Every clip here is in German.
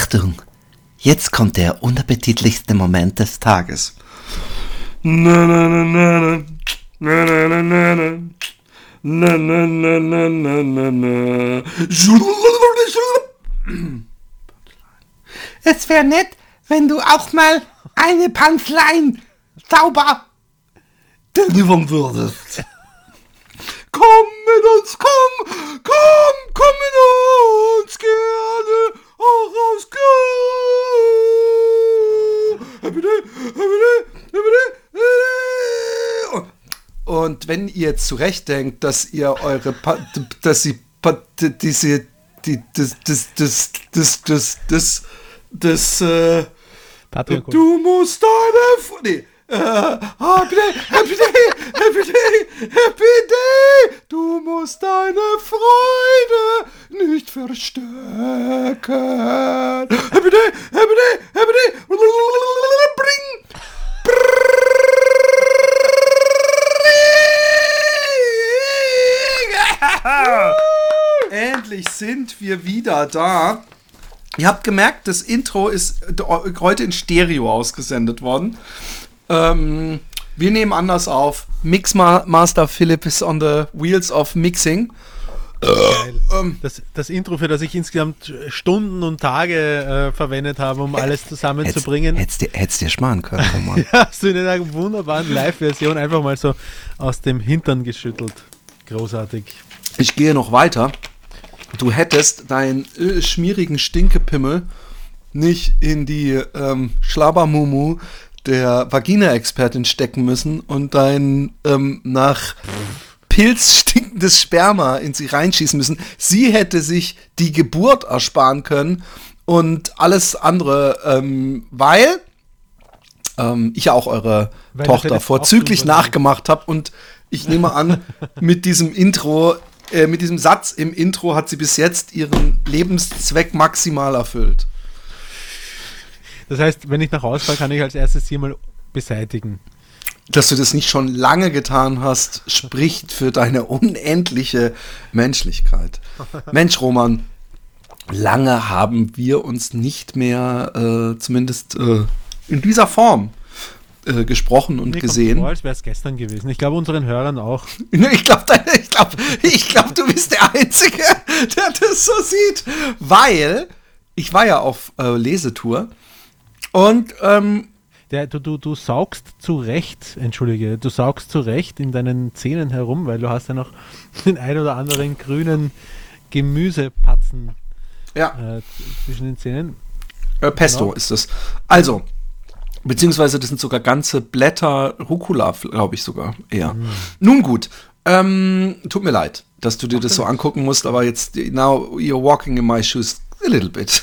Achtung, jetzt kommt der unappetitlichste Moment des Tages. Na na na na na na na na na na na na na na na na. Es wäre nett, wenn du auch mal eine Punchline sauber delivern würdest. Komm mit uns, komm mit uns, gerne auch raus, Happy Day. Und wenn ihr jetzt zurechtdenkt, dass ihr eure Du musst deine Happy Day, du musst deine Freude nicht verstecken. Happy Day, bring. Endlich sind wir wieder da. Ihr habt gemerkt, das Intro ist heute in Stereo ausgesendet worden. Wir nehmen anders auf. Mixmaster Philipp is on the wheels of mixing. Das Intro, für das ich insgesamt Stunden und Tage verwendet habe, um alles zusammenzubringen. Hättest dir sparen können. Mann. Ja, hast du in einer wunderbaren Live-Version einfach mal so aus dem Hintern geschüttelt. Großartig. Ich gehe noch weiter. Du hättest deinen schmierigen Stinkepimmel nicht in die Schlabbermumu der Vagina-Expertin stecken müssen und dein nach Pilz stinkendes Sperma in sie reinschießen müssen. Sie hätte sich die Geburt ersparen können und alles andere, weil ich ja auch eure Tochter vorzüglich nachgemacht habe und ich nehme an, mit diesem Intro, mit diesem Satz im Intro hat sie bis jetzt ihren Lebenszweck maximal erfüllt. Das heißt, wenn ich nach Hause fahre, kann ich als erstes hier mal beseitigen. Dass du das nicht schon lange getan hast, spricht für deine unendliche Menschlichkeit. Mensch, Roman, lange haben wir uns nicht mehr, zumindest in dieser Form, gesprochen und gesehen. Mir kommt vor, als wäre es gestern gewesen. Ich glaube, unseren Hörern auch. Ich glaube, du bist der Einzige, der das so sieht. Weil ich war ja auf Lesetour und du saugst zu Recht in deinen Zähnen herum, weil du hast ja noch den ein oder anderen grünen Gemüsepatzen zwischen den Zähnen. Pesto genau. Ist das. Also, beziehungsweise das sind sogar ganze Blätter Rucola, glaube ich sogar eher. Nun gut, tut mir leid, dass du dir das so angucken musst, aber jetzt, now you're walking in my shoes a little bit.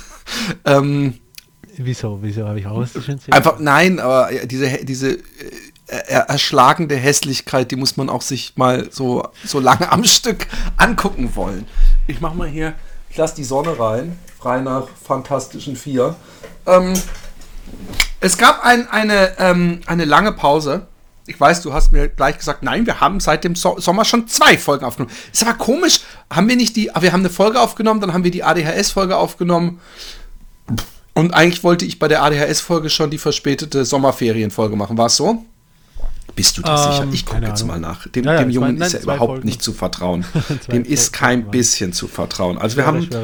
Wieso habe ich ausgeschnitten? Einfach, nein, aber diese erschlagende Hässlichkeit, die muss man auch sich mal so lange am Stück angucken wollen. Ich mach mal hier, ich lasse die Sonne rein, frei nach Fantastischen Vier. Es gab eine lange Pause. Ich weiß, du hast mir gleich gesagt, nein, wir haben seit dem Sommer schon 2 Folgen aufgenommen. Ist aber komisch, wir haben eine Folge aufgenommen, dann haben wir die ADHS-Folge aufgenommen. Und eigentlich wollte ich bei der ADHS-Folge schon die verspätete Sommerferienfolge machen. War es so? Bist du dir sicher? Ich gucke jetzt mal nach. Dem Jungen ist ja überhaupt Folgen. Nicht zu vertrauen. Dem ist kein bisschen zu vertrauen. Also wir haben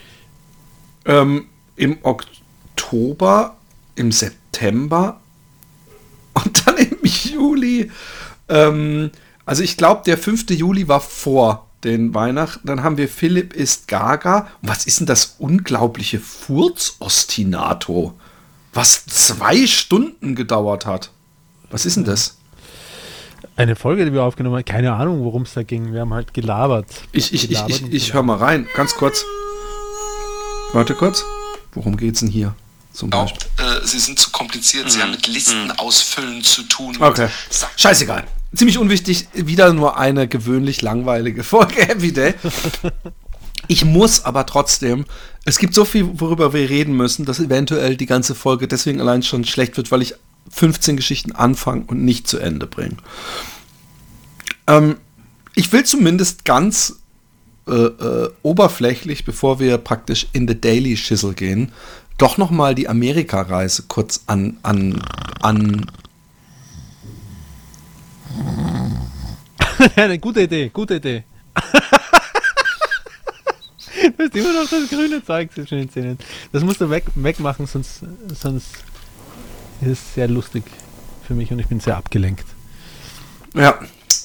im Oktober, im September und dann im Juli. Also ich glaube, der 5. Juli war vor den Weihnachten. Dann haben wir Philipp ist Gaga. Und was ist denn das unglaubliche Furzostinato, was 2 Stunden gedauert hat? Was ist denn das? Eine Folge, die wir aufgenommen haben. Keine Ahnung, worum es da ging. Wir haben halt gelabert. Ich höre mal rein. Ganz kurz. Warte kurz. Worum geht's denn hier? Zum Beispiel. Sie sind zu kompliziert. Sie haben mit Listen ausfüllen zu tun. Okay. Scheißegal. Ziemlich unwichtig. Wieder nur eine gewöhnlich langweilige Folge. Happy Day. Ich muss aber trotzdem, es gibt so viel, worüber wir reden müssen, dass eventuell die ganze Folge deswegen allein schon schlecht wird, weil ich 15 Geschichten anfangen und nicht zu Ende bringen. Ich will zumindest ganz oberflächlich, bevor wir praktisch in the Daily Schissel gehen, doch noch mal die Amerika-Reise kurz an Eine gute Idee. Du hast immer noch das grüne Zeug zwischen den Zähnen. Das musst du wegmachen, sonst ist es sehr lustig für mich und ich bin sehr abgelenkt. Ja.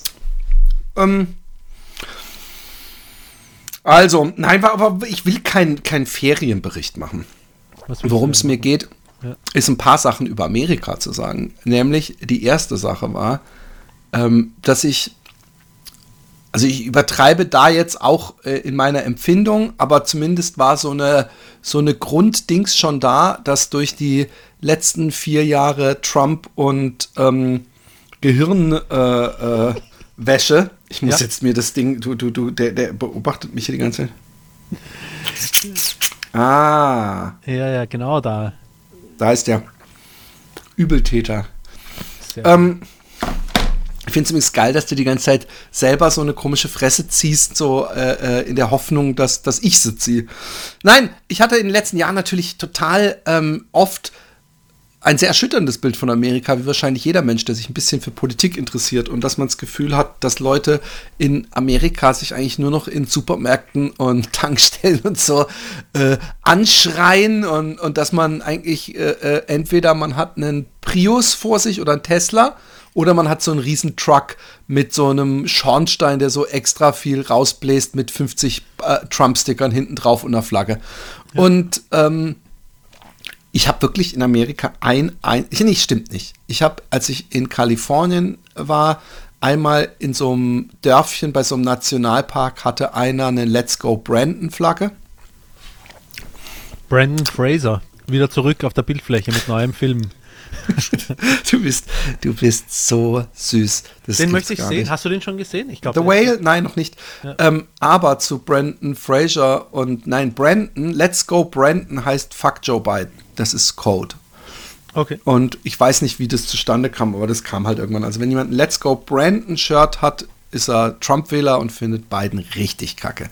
Also, nein, aber ich will keinen Ferienbericht machen. Worum es mir geht, ist ein paar Sachen über Amerika zu sagen. Nämlich, die erste Sache war, dass ich übertreibe da jetzt auch in meiner Empfindung, aber zumindest war so eine Grunddings schon da, dass durch die letzten 4 Jahre Trump und Gehirnwäsche, ich muss jetzt mir das Ding, der beobachtet mich hier die ganze Zeit. Ja, genau da. Da ist der Übeltäter. Ich finde es übrigens geil, dass du die ganze Zeit selber so eine komische Fresse ziehst, so in der Hoffnung, dass ich sie ziehe. Nein, ich hatte in den letzten Jahren natürlich total oft ein sehr erschütterndes Bild von Amerika, wie wahrscheinlich jeder Mensch, der sich ein bisschen für Politik interessiert und dass man das Gefühl hat, dass Leute in Amerika sich eigentlich nur noch in Supermärkten und Tankstellen und so anschreien und dass man eigentlich entweder man hat einen Prius vor sich oder einen Tesla oder man hat so einen riesen Truck mit so einem Schornstein, der so extra viel rausbläst mit 50 Trump-Stickern hinten drauf und einer Flagge. Ja. Und ich habe wirklich in Amerika stimmt nicht. Ich habe, als ich in Kalifornien war, einmal in so einem Dörfchen bei so einem Nationalpark hatte einer eine Let's Go Brandon-Flagge. Brendan Fraser, wieder zurück auf der Bildfläche mit neuem Film. Du bist so süß. Den möchte ich sehen. Nicht. Hast du den schon gesehen? Ich glaube. The Whale? Nein, noch nicht. Ja. Aber zu Brendan Fraser Brandon, Let's Go Brandon heißt Fuck Joe Biden. Das ist Code. Okay. Und ich weiß nicht, wie das zustande kam, aber das kam halt irgendwann. Also wenn jemand ein Let's Go Brandon Shirt hat, ist er Trump-Wähler und findet Biden richtig kacke.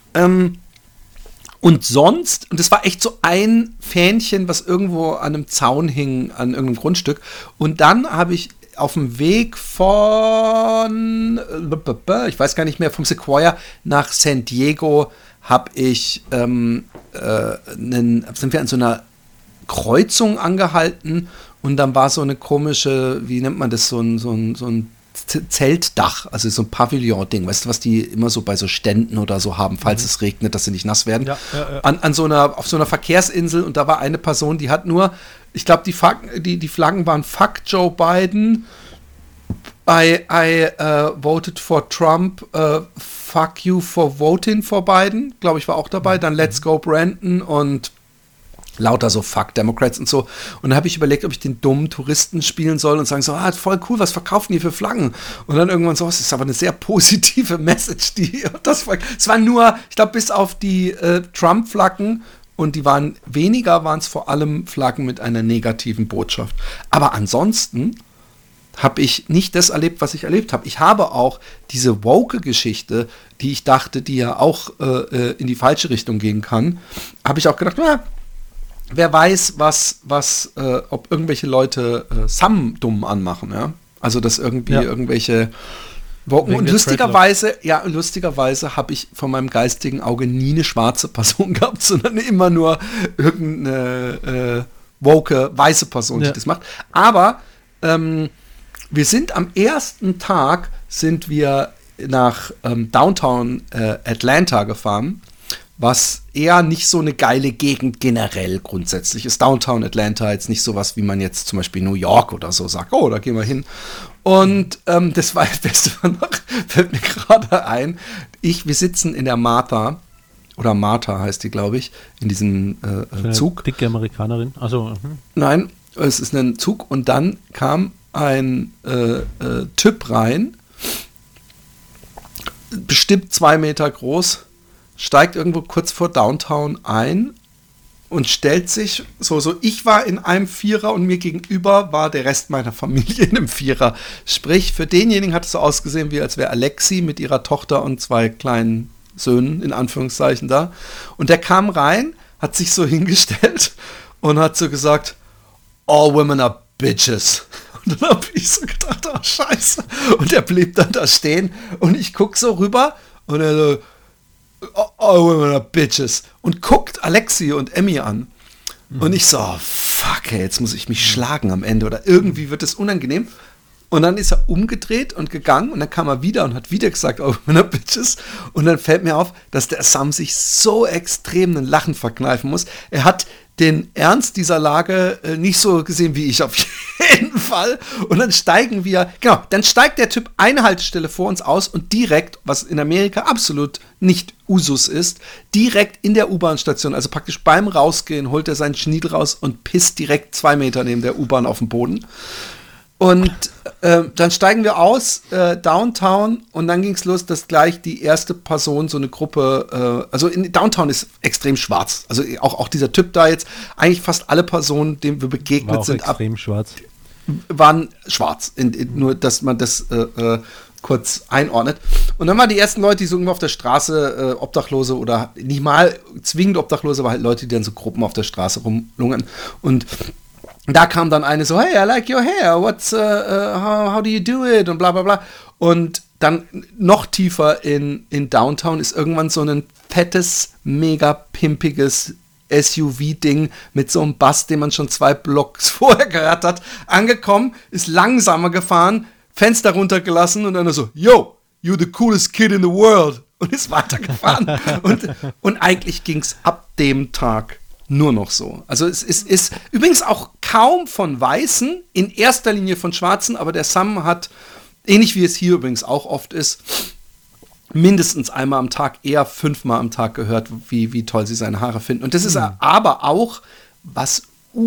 Und sonst, und das war echt so ein Fähnchen, was irgendwo an einem Zaun hing, an irgendeinem Grundstück. Und dann habe ich auf dem Weg von, ich weiß gar nicht mehr, vom Sequoia nach San Diego sind wir an so einer Kreuzung angehalten und dann war so eine komische, wie nennt man das, so ein Zeltdach, also so ein Pavillon-Ding, weißt du, was die immer so bei so Ständen oder so haben, falls es regnet, dass sie nicht nass werden. Ja. Auf so einer Verkehrsinsel und da war eine Person, die hat nur, ich glaube, die Flaggen waren Fuck Joe Biden, I voted for Trump, fuck you for voting for Biden, glaube ich, war auch dabei, dann Let's Go Brandon und lauter so Fuck Democrats und so. Und dann habe ich überlegt, ob ich den dummen Touristen spielen soll und sagen so, voll cool, was verkaufen die für Flaggen? Und dann irgendwann so, es ist aber eine sehr positive Message, es war nur, ich glaube, bis auf die Trump-Flaggen und waren es vor allem Flaggen mit einer negativen Botschaft. Aber ansonsten habe ich nicht das erlebt, was ich erlebt habe. Ich habe auch diese woke-Geschichte, die ich dachte, die ja auch in die falsche Richtung gehen kann, habe ich auch gedacht, wer weiß, ob irgendwelche Leute dumm anmachen, ja. Also, dass irgendwie irgendwelche. Und lustigerweise habe ich von meinem geistigen Auge nie eine schwarze Person gehabt, sondern immer nur irgendeine woke, weiße Person, die das macht. Aber wir sind am ersten Tag nach Downtown Atlanta gefahren, was eher nicht so eine geile Gegend generell grundsätzlich ist. Downtown Atlanta jetzt nicht sowas, wie man jetzt zum Beispiel New York oder so sagt, da gehen wir hin. Und das war das Beste von noch, fällt mir gerade ein. Wir sitzen in der Martha heißt die, glaube ich, in diesem Zug. Dicke Amerikanerin, also. Nein, es ist ein Zug und dann kam ein Typ rein, bestimmt 2 Meter groß, steigt irgendwo kurz vor Downtown ein und stellt sich so, ich war in einem Vierer und mir gegenüber war der Rest meiner Familie in einem Vierer. Sprich, für denjenigen hat es so ausgesehen, wie als wäre Alexi mit ihrer Tochter und 2 kleinen Söhnen, in Anführungszeichen, da. Und der kam rein, hat sich so hingestellt und hat so gesagt, all women are bitches. Und dann habe ich so gedacht, oh scheiße. Und er blieb dann da stehen und ich guck so rüber und er so, all women are bitches. Und guckt Alexi und Emmy an. Und ich so, oh, fuck, ey, jetzt muss ich mich schlagen am Ende oder irgendwie wird es unangenehm. Und dann ist er umgedreht und gegangen und dann kam er wieder und hat wieder gesagt, oh, meine Bitches. Und dann fällt mir auf, dass der Sam sich so extrem ein Lachen verkneifen muss. Er hat den Ernst dieser Lage nicht so gesehen wie ich auf jeden Fall. Und dann dann steigt der Typ eine Haltestelle vor uns aus und direkt, was in Amerika absolut nicht Usus ist, direkt in der U-Bahn-Station, also praktisch beim Rausgehen, holt er seinen Schniedel raus und pisst direkt 2 Meter neben der U-Bahn auf den Boden. Und dann steigen wir aus, Downtown, und dann ging es los, dass gleich die erste Person, so eine Gruppe, also in Downtown ist extrem schwarz. Also auch dieser Typ da jetzt, eigentlich fast alle Personen, denen wir begegnet sind, extrem schwarz. Waren schwarz. Nur, dass man das kurz einordnet. Und dann waren die ersten Leute, die so irgendwo auf der Straße Obdachlose oder nicht mal zwingend Obdachlose, aber halt Leute, die dann so Gruppen auf der Straße rumlungern. Und da kam dann eine so, hey, I like your hair, what's, how do you do it und bla bla bla. Und dann noch tiefer in Downtown ist irgendwann so ein fettes, mega pimpiges SUV-Ding mit so einem Bass, den man schon 2 Blocks vorher gehört hat, angekommen, ist langsamer gefahren, Fenster runtergelassen und dann so, yo, you the coolest kid in the world. Und ist weitergefahren. und eigentlich ging es ab dem Tag nur noch so. Also es ist übrigens auch kaum von Weißen, in erster Linie von Schwarzen, aber der Sam hat, ähnlich wie es hier übrigens auch oft ist, mindestens einmal am Tag, eher 5-mal am Tag gehört, wie toll sie seine Haare finden. Und das ist aber auch was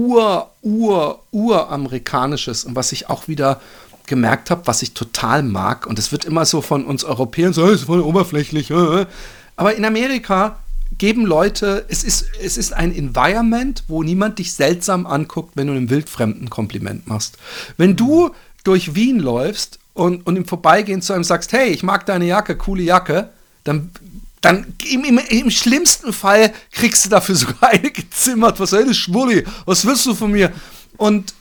uramerikanisches und was ich auch wieder gemerkt habe, was ich total mag. Und es wird immer so von uns Europäern so, ist voll oberflächlich. Aber in Amerika geben Leute, es ist ein Environment, wo niemand dich seltsam anguckt, wenn du einem Wildfremden Kompliment machst. Wenn du durch Wien läufst und im Vorbeigehen zu einem sagst, hey, ich mag deine Jacke, coole Jacke, dann im schlimmsten Fall kriegst du dafür sogar eine gezimmert. Was ist das, Schwulli? Was willst du von mir? Und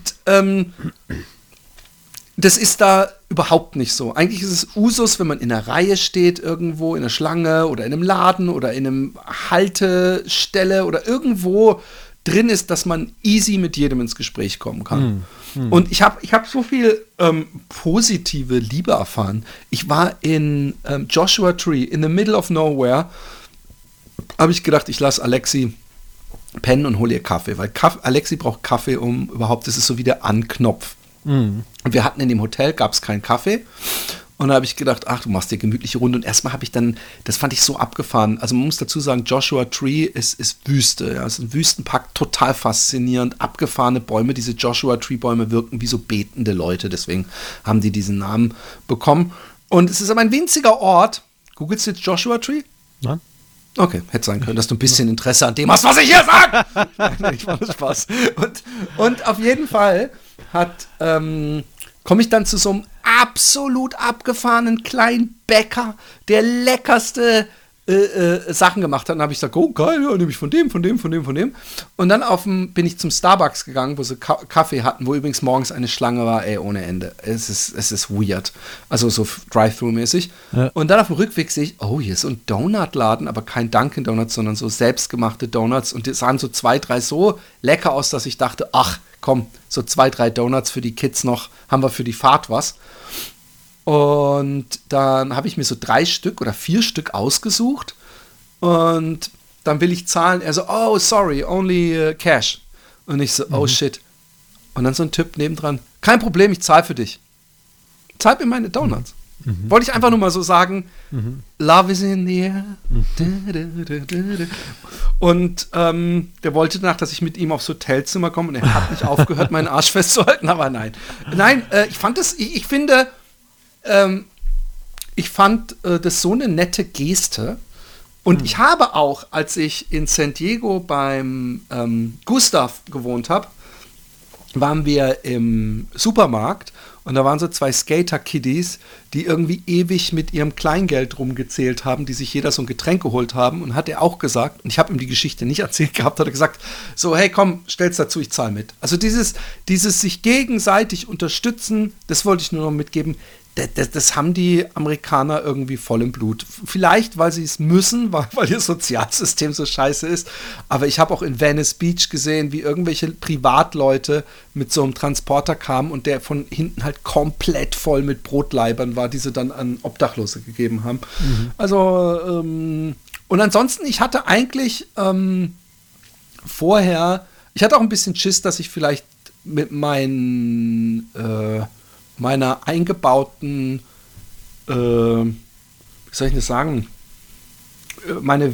das ist da überhaupt nicht so. Eigentlich ist es Usus, wenn man in einer Reihe steht irgendwo, in einer Schlange oder in einem Laden oder in einem Haltestelle oder irgendwo drin ist, dass man easy mit jedem ins Gespräch kommen kann. Und ich hab so viel positive Liebe erfahren. Ich war in Joshua Tree, in the middle of nowhere, habe ich gedacht, ich lasse Alexi pennen und hole ihr Kaffee, weil Alexi braucht Kaffee, um überhaupt, das ist so wie der Anknopf. Und wir hatten in dem Hotel, gab es keinen Kaffee. Und da habe ich gedacht, ach, du machst dir gemütliche Runde. Und erstmal habe ich dann, das fand ich so abgefahren. Also man muss dazu sagen, Joshua Tree ist Wüste. Ja, es ist ein Wüstenpark, total faszinierend. Abgefahrene Bäume. Diese Joshua Tree Bäume wirken wie so betende Leute. Deswegen haben die diesen Namen bekommen. Und es ist aber ein winziger Ort. Googelst du jetzt Joshua Tree? Nein. Okay, hätte sein können, dass du ein bisschen Interesse an dem hast, was ich hier sage. Ich war Spaß. Und auf jeden Fall komme ich dann zu so einem absolut abgefahrenen kleinen Bäcker, der leckerste Sachen gemacht hat. Und dann habe ich gesagt, oh geil, ja, nehme ich von dem. Und dann bin ich zum Starbucks gegangen, wo sie Kaffee hatten, wo übrigens morgens eine Schlange war, ohne Ende. Es ist weird. Also so Drive-Thru-mäßig. Ja. Und dann auf dem Rückweg sehe ich, oh, hier ist so ein Donutladen, aber kein Dunkin' Donuts, sondern so selbstgemachte Donuts. Und die sahen so 2, 3 so lecker aus, dass ich dachte, ach, komm, so 2, 3 Donuts für die Kids noch, haben wir für die Fahrt was. Und dann habe ich mir so 3 Stück oder 4 Stück ausgesucht und dann will ich zahlen. Er so, oh, sorry, only cash. Und ich so, oh shit. Und dann so ein Typ nebendran, kein Problem, ich zahle für dich. Zahlt mir meine Donuts. Wollte ich einfach nur mal so sagen, Love is in the air. Und der wollte danach, dass ich mit ihm aufs Hotelzimmer komme und er hat nicht aufgehört, meinen Arsch festzuhalten, aber nein. Nein, ich fand das so eine nette Geste. Und ich habe auch, als ich in San Diego beim Gustav gewohnt habe, waren wir im Supermarkt Und da waren so 2 Skater-Kiddies, die irgendwie ewig mit ihrem Kleingeld rumgezählt haben, die sich jeder so ein Getränk geholt haben. Und hat er auch gesagt, und ich habe ihm die Geschichte nicht erzählt gehabt, hat er gesagt, so, hey, komm, stell's dazu, ich zahle mit. Also dieses sich gegenseitig unterstützen, das wollte ich nur noch mitgeben. Das haben die Amerikaner irgendwie voll im Blut. Vielleicht, weil sie es müssen, weil ihr Sozialsystem so scheiße ist. Aber ich habe auch in Venice Beach gesehen, wie irgendwelche Privatleute mit so einem Transporter kamen und der von hinten halt komplett voll mit Brotleibern war, die sie dann an Obdachlose gegeben haben. Also, und ansonsten, ich hatte eigentlich vorher, ich hatte auch ein bisschen Schiss, dass ich vielleicht mit meiner eingebauten, wie soll ich das sagen, meine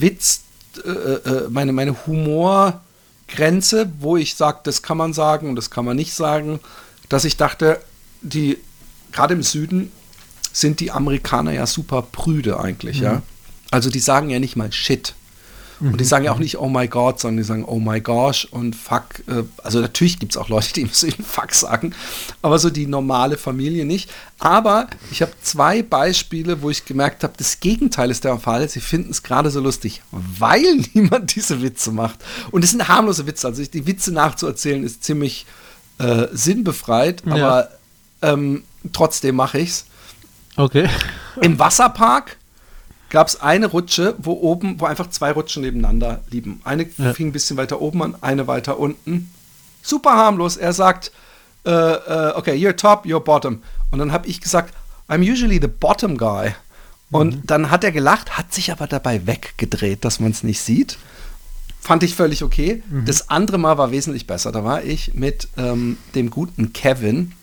Humorgrenze, wo ich sage, das kann man sagen und das kann man nicht sagen, dass ich dachte, gerade im Süden sind die Amerikaner ja super prüde eigentlich, ja. Also die sagen ja nicht mal Shit. Und die sagen ja auch nicht oh my God, sondern die sagen oh my gosh und fuck. Also natürlich gibt es auch Leute, die im Süden fuck sagen, aber so die normale Familie nicht. Aber ich habe 2 Beispiele, wo ich gemerkt habe, das Gegenteil ist der Fall. Sie finden es gerade so lustig, weil niemand diese Witze macht. Und es sind harmlose Witze. Also die Witze nachzuerzählen ist ziemlich sinnbefreit, aber trotzdem mache ich's. Okay. Im Wasserpark gab es eine Rutsche, wo einfach 2 Rutschen nebeneinander liegen. Eine fing ein bisschen weiter oben an, eine weiter unten. Super harmlos. Er sagt, okay, you're top, you're bottom. Und dann habe ich gesagt, I'm usually the bottom guy. Und dann hat er gelacht, hat sich aber dabei weggedreht, dass man es nicht sieht. Fand ich völlig okay. Das andere Mal war wesentlich besser. Da war ich mit dem guten Kevin.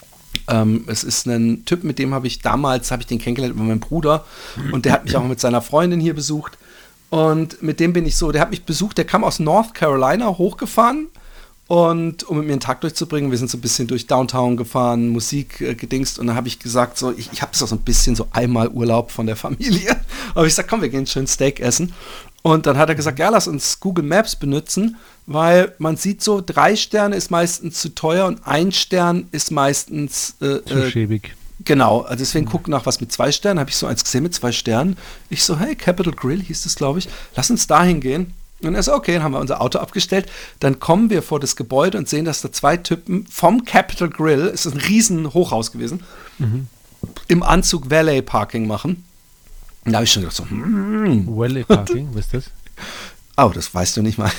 Es ist ein Typ, mit dem habe ich den kennengelernt über meinen Bruder und der hat mich auch mit seiner Freundin hier besucht und mit dem bin ich so, der hat mich besucht, der kam aus North Carolina hochgefahren und um mit mir einen Tag durchzubringen, wir sind so ein bisschen durch Downtown gefahren, Musik gedingst und dann habe ich gesagt, so ich habe so ein bisschen so einmal Urlaub von der Familie, aber ich sag, komm, wir gehen schön Steak essen. Und dann hat er gesagt, ja, lass uns Google Maps benutzen, weil man sieht so, 3 Sterne ist meistens zu teuer und 1 Stern ist meistens zu schäbig. Genau, also deswegen guck nach was mit 2 Sternen. Habe ich so eins gesehen mit 2 Sternen. Ich so, hey, Capital Grill hieß das, glaube ich. Lass uns da hingehen. Und er so, okay, dann haben wir unser Auto abgestellt. Dann kommen wir vor das Gebäude und sehen, dass da 2 Typen vom Capital Grill, es ist ein riesen Hochhaus gewesen, im Anzug Valet Parking machen. Und da habe ich schon gedacht so, Valet Parking, was ist das? Oh, das weißt du nicht mal.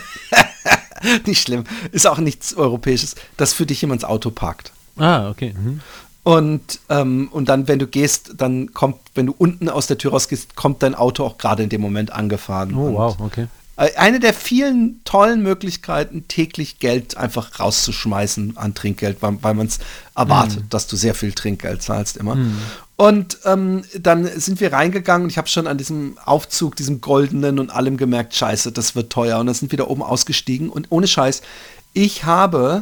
Nicht schlimm. Ist auch nichts Europäisches, dass für dich jemand das Auto parkt. Ah, okay. Und dann, wenn du gehst, wenn du unten aus der Tür rausgehst, kommt dein Auto auch gerade in dem Moment angefahren. Oh, wow, okay. Eine der vielen tollen Möglichkeiten, täglich Geld einfach rauszuschmeißen an Trinkgeld, weil man es erwartet, dass du sehr viel Trinkgeld zahlst immer. Und dann sind wir reingegangen und ich habe schon an diesem Aufzug, diesem goldenen und allem gemerkt, scheiße, das wird teuer. Und dann sind wir da oben ausgestiegen und ohne Scheiß, ich glaube,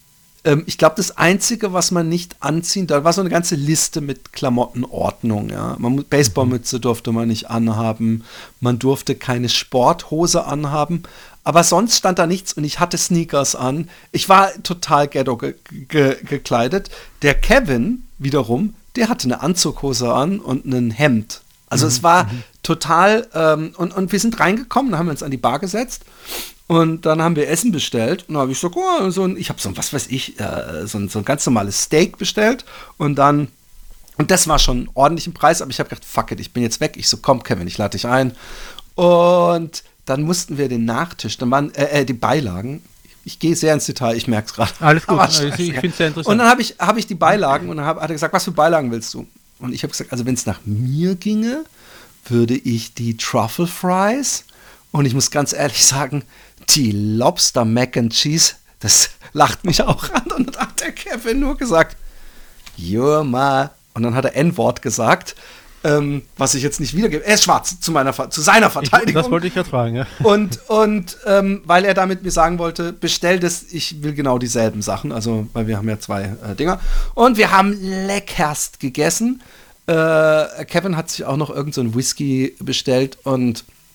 das Einzige, was man nicht anziehen, da war so eine ganze Liste mit Klamottenordnung. Ja. Baseballmütze durfte man nicht anhaben, man durfte keine Sporthose anhaben, aber sonst stand da nichts und ich hatte Sneakers an. Ich war total ghetto gekleidet. Der Kevin wiederum, der hatte eine Anzughose an und ein Hemd. Also es war total, und wir sind reingekommen, dann haben wir uns an die Bar gesetzt und dann haben wir Essen bestellt und dann habe ich so, ich habe so ein, was weiß ich, so ein ganz normales Steak bestellt und das war schon ordentlich im Preis, aber ich habe gedacht, fuck it, ich bin jetzt weg. Ich so, komm Kevin, ich lade dich ein. Und dann mussten wir den Nachtisch, dann waren die Beilagen. Ich gehe sehr ins Detail, ich merke es gerade. Alles gut, ich finde es sehr interessant. Und dann hab ich die Beilagen und dann hat er gesagt, was für Beilagen willst du? Und ich habe gesagt, also wenn es nach mir ginge, würde ich die Truffle Fries und ich muss ganz ehrlich sagen, die Lobster Mac and Cheese, das lacht mich auch an. Und dann hat der Kevin nur gesagt, you're my, und dann hat er N-Wort gesagt, was ich jetzt nicht wiedergebe. Er ist schwarz, zu seiner Verteidigung. Das wollte ich gerade fragen, ja. Und weil er damit mir sagen wollte, bestell das, ich will genau dieselben Sachen, also, weil wir haben ja 2 Dinger. Und wir haben leckerst gegessen. Kevin hat sich auch noch irgend so einen Whisky bestellt und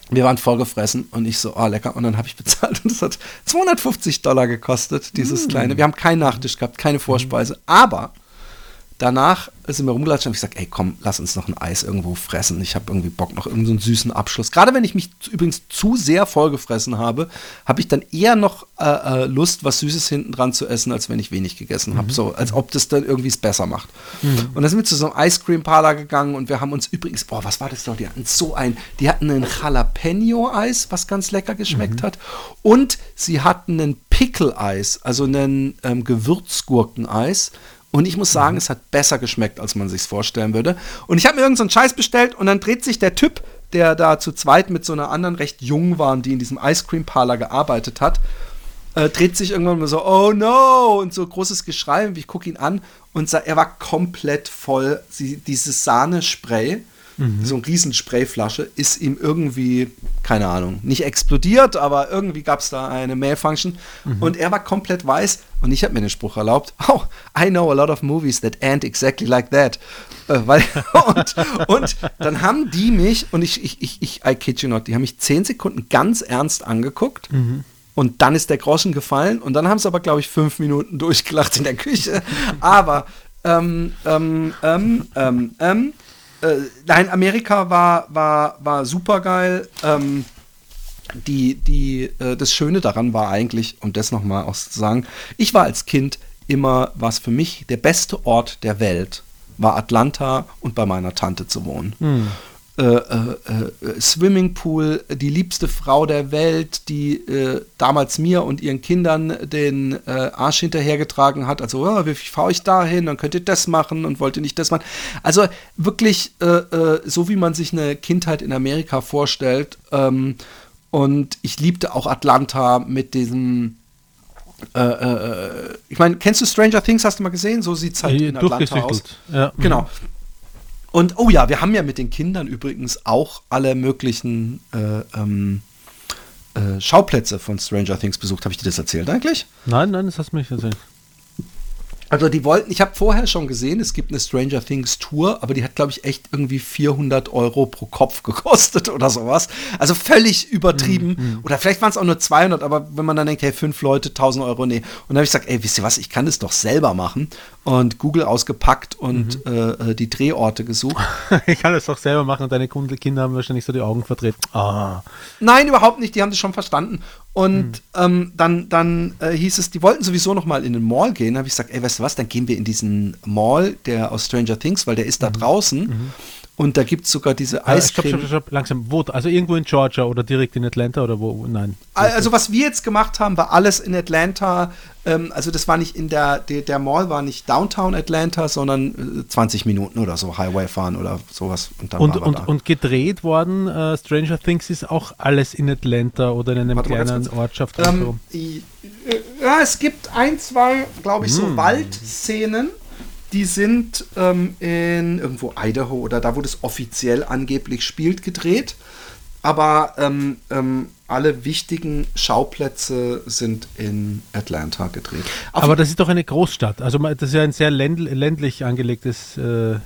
Wir waren vollgefressen und ich so, lecker. Und dann habe ich bezahlt und es hat $250 gekostet, dieses kleine. Wir haben keinen Nachtisch gehabt, keine Vorspeise. Aber danach sind wir rumgelatscht und habe ich gesagt, ey komm, lass uns noch ein Eis irgendwo fressen. Ich habe irgendwie Bock noch irgendeinen so einen süßen Abschluss. Gerade wenn ich mich übrigens zu sehr vollgefressen habe, habe ich dann eher noch Lust, was Süßes hinten dran zu essen, als wenn ich wenig gegessen habe. So, als ob das dann irgendwie es besser macht. Und dann sind wir zu so einem Ice Cream Parlor gegangen und wir haben uns übrigens, was war das noch? Die hatten ein Jalapeno-Eis, was ganz lecker geschmeckt hat. Und sie hatten ein Pickle-Eis, also ein Gewürzgurken-Eis. Und ich muss sagen, es hat besser geschmeckt, als man sich vorstellen würde. Und ich habe mir irgendeinen Scheiß bestellt und dann dreht sich der Typ, der da zu zweit mit so einer anderen recht jung war, die in diesem Ice Cream Parlor gearbeitet hat, dreht sich irgendwann mal so, oh no, und so großes Geschrei. Und ich gucke ihn an und er war komplett voll. Dieses Sahnespray, so eine riesen Sprayflasche, ist ihm irgendwie, keine Ahnung, nicht explodiert, aber irgendwie gab es da eine Malfunction. Und er war komplett weiß und ich habe mir den Spruch erlaubt, I know a lot of movies that end exactly like that. Und dann haben die mich, und I kid you not, die haben mich 10 Sekunden ganz ernst angeguckt. Und dann ist der Groschen gefallen und dann haben sie aber, glaube ich, 5 Minuten durchgelacht in der Küche. Aber nein, Amerika war super geil. Das Schöne daran war eigentlich, um das nochmal auszusagen, ich war als Kind immer, was für mich der beste Ort der Welt war, Atlanta und bei meiner Tante zu wohnen. Swimmingpool, die liebste Frau der Welt, die damals mir und ihren Kindern den Arsch hinterhergetragen hat. Also, wie fahre ich da hin? Dann könnt ihr das machen und wollt ihr nicht das machen. Also wirklich so, wie man sich eine Kindheit in Amerika vorstellt. Und ich liebte auch Atlanta mit diesem ich meine, kennst du Stranger Things? Hast du mal gesehen? So sieht es halt in Atlanta aus. Ja. Genau. Und, wir haben ja mit den Kindern übrigens auch alle möglichen Schauplätze von Stranger Things besucht. Habe ich dir das erzählt eigentlich? Nein, das hast du mir nicht erzählt. Also ich habe vorher schon gesehen, es gibt eine Stranger Things Tour, aber die hat, glaube ich, echt irgendwie 400 € pro Kopf gekostet oder sowas. Also völlig übertrieben. Oder vielleicht waren es auch nur 200, aber wenn man dann denkt, hey, 5 Leute, 1.000 €, nee. Und dann habe ich gesagt, ey, wisst ihr was, ich kann das doch selber machen. Und Google ausgepackt und die Drehorte gesucht. Ich kann das doch selber machen und deine Kinder haben wahrscheinlich so die Augen verdreht. Nein, überhaupt nicht, die haben das schon verstanden. Und dann hieß es, die wollten sowieso noch mal in den Mall gehen. Da habe ich gesagt, ey, weißt du was, dann gehen wir in diesen Mall, der aus Stranger Things, weil der ist da draußen. Und da gibt es sogar diese Eiscreme. Stopp, langsam. Wo? Also irgendwo in Georgia oder direkt in Atlanta oder wo? Nein. Also was wir jetzt gemacht haben, war alles in Atlanta. Also das war nicht der Mall war nicht Downtown Atlanta, sondern 20 Minuten oder so Highway fahren oder sowas. Und gedreht worden, Stranger Things ist auch alles in Atlanta oder in einem kleinen Ortschaft. Ja, es gibt 2, glaube ich, so Waldszenen. Die sind in irgendwo Idaho oder da, wo das offiziell angeblich spielt, gedreht. Aber alle wichtigen Schauplätze sind in Atlanta gedreht. Aber das ist doch eine Großstadt. Also das ist ja ein sehr ländlich angelegtes Serie.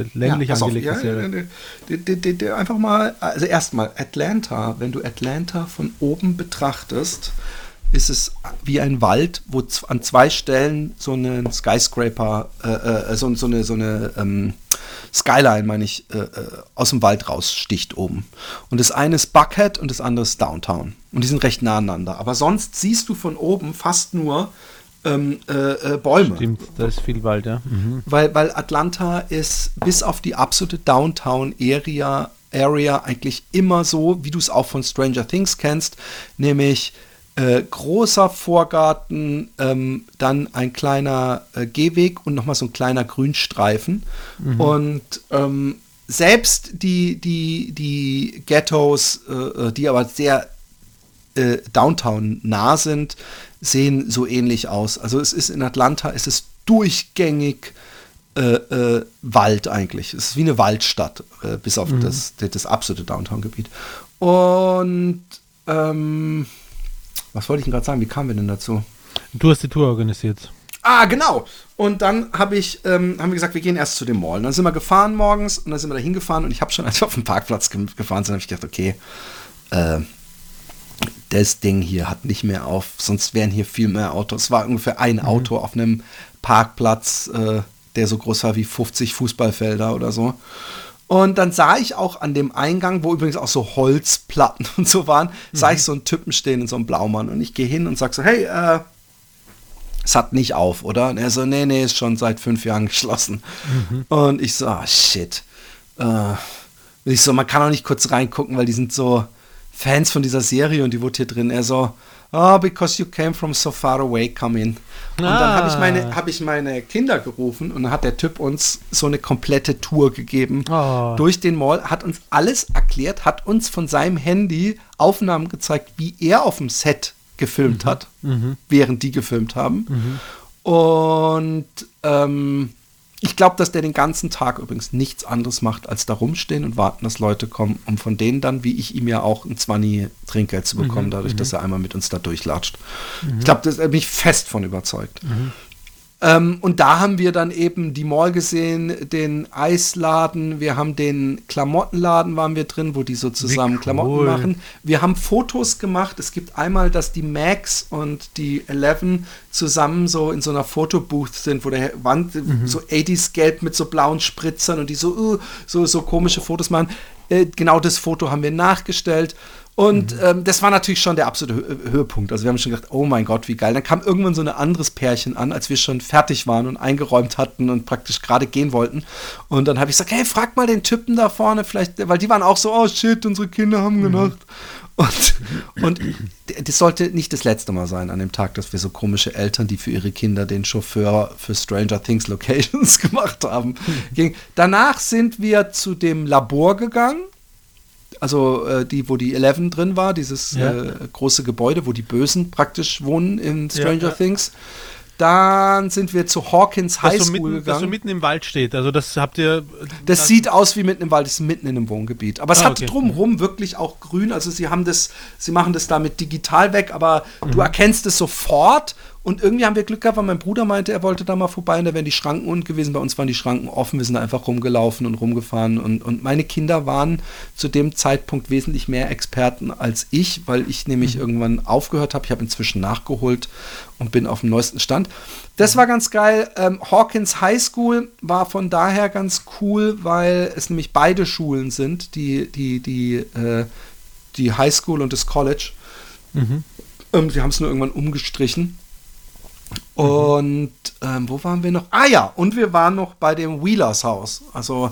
Einfach mal, also erstmal Atlanta, wenn du Atlanta von oben betrachtest, ist es wie ein Wald, wo an 2 Stellen so ein Skyscraper, so eine Skyline, meine ich, aus dem Wald raussticht oben. Und das eine ist Buckhead und das andere ist Downtown. Und die sind recht nah aneinander. Aber sonst siehst du von oben fast nur Bäume. Stimmt, da ist viel Wald, ja. Weil Atlanta ist bis auf die absolute Downtown-Area eigentlich immer so, wie du es auch von Stranger Things kennst, nämlich großer Vorgarten, dann ein kleiner Gehweg und nochmal so ein kleiner Grünstreifen. Und selbst die Ghettos, die aber sehr Downtown-nah sind, sehen so ähnlich aus. Also es ist in Atlanta, es ist durchgängig Wald eigentlich. Es ist wie eine Waldstadt, bis auf das absolute Downtown-Gebiet. Und was wollte ich denn gerade sagen? Wie kamen wir denn dazu? Du hast die Tour organisiert. Genau. Und dann haben wir gesagt, wir gehen erst zu dem Mall. Und dann sind wir gefahren morgens und dann sind wir da hingefahren und ich habe schon, als wir auf dem Parkplatz gefahren sind, habe ich gedacht, okay, das Ding hier hat nicht mehr auf, sonst wären hier viel mehr Autos. Es war ungefähr ein Auto auf einem Parkplatz, der so groß war wie 50 Fußballfelder oder so. Und dann sah ich auch an dem Eingang, wo übrigens auch so Holzplatten und so waren, sah ich so einen Typen stehen in so einem Blaumann. Und ich gehe hin und sag so, hey, es hat nicht auf, oder? Und er so, nee, ist schon seit 5 Jahren geschlossen. Und ich so, shit. Und ich so, man kann auch nicht kurz reingucken, weil die sind so Fans von dieser Serie und die wurde hier drin. Er so, because you came from so far away, come in. Und dann hab ich meine Kinder gerufen und dann hat der Typ uns so eine komplette Tour gegeben durch den Mall, hat uns alles erklärt, hat uns von seinem Handy Aufnahmen gezeigt, wie er auf dem Set gefilmt hat, während die gefilmt haben. Und ich glaube, dass der den ganzen Tag übrigens nichts anderes macht, als da rumstehen und warten, dass Leute kommen, um von denen dann, wie ich ihm ja auch, ein 20 Trinkgeld zu bekommen, dadurch, dass er einmal mit uns da durchlatscht. Ich glaube, da bin ich fest von überzeugt. Und da haben wir dann eben die Mall gesehen, den Eisladen, wir haben den Klamottenladen waren wir drin, wo die so zusammen Klamotten machen. Wir haben Fotos gemacht. Es gibt einmal, dass die Max und die 11 zusammen so in so einer Fotobooth sind, wo der Wand so 80s Gelb mit so blauen Spritzern und die so komische Fotos machen. Genau das Foto haben wir nachgestellt. Und das war natürlich schon der absolute Höhepunkt. Also wir haben schon gedacht, oh mein Gott, wie geil. Dann kam irgendwann so ein anderes Pärchen an, als wir schon fertig waren und eingeräumt hatten und praktisch gerade gehen wollten. Und dann habe ich gesagt, hey, frag mal den Typen da vorne vielleicht, weil die waren auch so, oh shit, unsere Kinder haben gedacht. Und das sollte nicht das letzte Mal sein an dem Tag, dass wir so komische Eltern, die für ihre Kinder den Chauffeur für Stranger Things Locations gemacht haben. Danach sind wir zu dem Labor gegangen. Also wo die 11 drin war, dieses große Gebäude, wo die Bösen praktisch wohnen in Stranger Things. Dann sind wir zu Hawkins High School gegangen. Das so mitten im Wald steht. Also das habt ihr... Das sieht aus wie mitten im Wald, das ist mitten in einem Wohngebiet. Aber es hat drumherum wirklich auch grün. Also sie machen das damit digital weg, aber du erkennst es sofort. Und irgendwie haben wir Glück gehabt, weil mein Bruder meinte, er wollte da mal vorbei und da wären die Schranken unten gewesen. Bei uns waren die Schranken offen, wir sind da einfach rumgelaufen und rumgefahren. Und meine Kinder waren zu dem Zeitpunkt wesentlich mehr Experten als ich, weil ich nämlich irgendwann aufgehört habe. Ich habe inzwischen nachgeholt und bin auf dem neuesten Stand. Das war ganz geil. Hawkins High School war von daher ganz cool, weil es nämlich beide Schulen sind, die High School und das College. Sie haben es nur irgendwann umgestrichen. Und wo waren wir noch? Und wir waren noch bei dem Wheelers Haus. Also,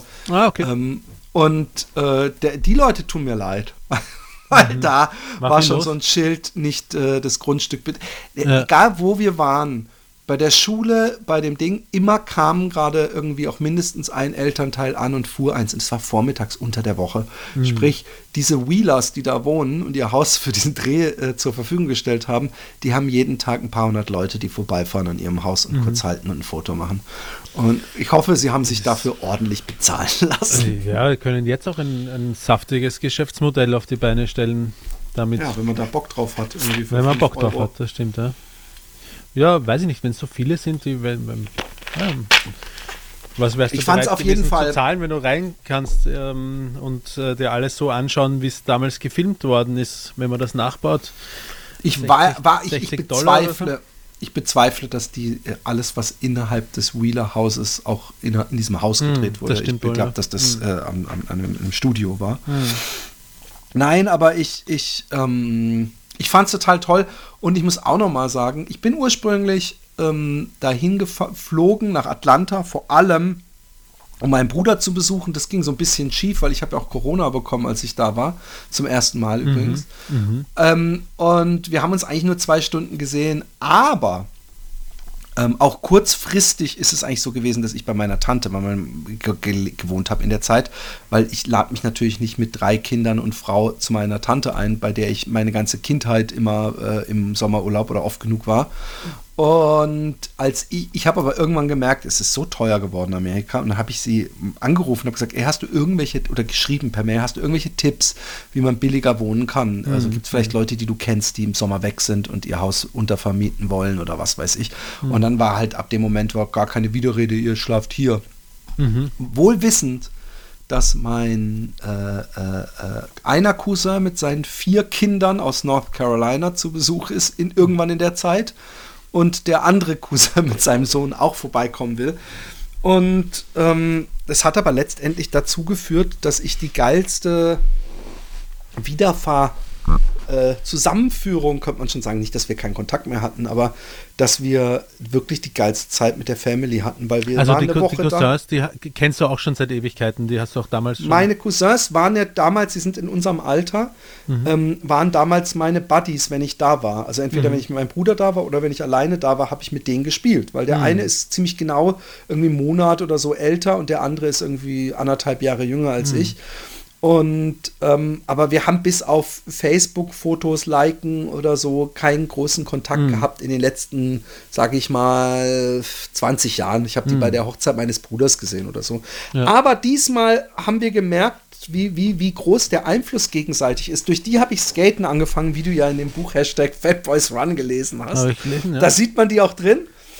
die Leute tun mir leid. Weil da war schon so ein Schild, nicht das Grundstück. Egal, wo wir waren, bei der Schule, bei dem Ding, immer kam gerade irgendwie auch mindestens ein Elternteil an und fuhr eins. Und es war vormittags unter der Woche. Sprich, diese Wheelers, die da wohnen und ihr Haus für diesen Dreh zur Verfügung gestellt haben, die haben jeden Tag ein paar hundert Leute, die vorbeifahren an ihrem Haus und kurz halten und ein Foto machen. Und ich hoffe, sie haben sich dafür ordentlich bezahlen lassen. Ja, wir können jetzt auch ein saftiges Geschäftsmodell auf die Beine stellen. Damit, wenn man da Bock drauf hat. Wenn man Bock drauf hat, das stimmt, ja. Ja, weiß ich nicht, wenn es so viele sind, die was wärst du bereit auf jeden Fall zu zahlen, wenn du rein kannst und dir alles so anschauen, wie es damals gefilmt worden ist, wenn man das nachbaut? Ich bezweifle, dass die alles, was innerhalb des Wheeler-Hauses auch in diesem Haus gedreht wurde. Ich glaube, dass das an einem Studio war. Nein, aber ich fand es total toll und ich muss auch noch mal sagen, ich bin ursprünglich dahin geflogen, nach Atlanta, vor allem, um meinen Bruder zu besuchen. Das ging so ein bisschen schief, weil ich habe ja auch Corona bekommen, als ich da war, zum ersten Mal übrigens. Und wir haben uns eigentlich nur 2 Stunden gesehen, aber auch kurzfristig ist es eigentlich so gewesen, dass ich bei meiner Tante gewohnt habe in der Zeit, weil ich lade mich natürlich nicht mit 3 Kindern und Frau zu meiner Tante ein, bei der ich meine ganze Kindheit immer im Sommerurlaub oder oft genug war. Und als ich habe aber irgendwann gemerkt, es ist so teuer geworden in Amerika, und dann habe ich sie angerufen und habe gesagt, hast du irgendwelche, oder geschrieben per Mail, hast du irgendwelche Tipps, wie man billiger wohnen kann? Also gibt es vielleicht Leute, die du kennst, die im Sommer weg sind und ihr Haus untervermieten wollen oder was weiß ich. Und dann war halt ab dem Moment gar keine Widerrede, ihr schlaft hier. Wohl wissend, dass mein einer Cousin mit seinen 4 Kindern aus North Carolina zu Besuch ist, irgendwann in der Zeit. Und der andere Cousin mit seinem Sohn auch vorbeikommen will. Und das hat aber letztendlich dazu geführt, dass ich die geilste Zusammenführung, könnte man schon sagen, nicht, dass wir keinen Kontakt mehr hatten, aber dass wir wirklich die geilste Zeit mit der Family hatten, weil wir waren eine Woche da. Also die Cousins, die kennst du auch schon seit Ewigkeiten, die hast du auch damals schon. Meine Cousins waren ja damals, sie sind in unserem Alter, waren damals meine Buddies, wenn ich da war. Also entweder wenn ich mit meinem Bruder da war oder wenn ich alleine da war, habe ich mit denen gespielt, weil der eine ist ziemlich genau irgendwie einen Monat oder so älter und der andere ist irgendwie 1,5 Jahre jünger als ich. Und aber wir haben bis auf Facebook-Fotos liken oder so keinen großen Kontakt gehabt in den letzten, sage ich mal, 20 Jahren. Ich habe die bei der Hochzeit meines Bruders gesehen oder so. Ja. Aber diesmal haben wir gemerkt, wie groß der Einfluss gegenseitig ist. Durch die habe ich Skaten angefangen, wie du ja in dem Buch #FatBoysRun gelesen hast. Habe ich gelesen, ja. Da sieht man die auch drin.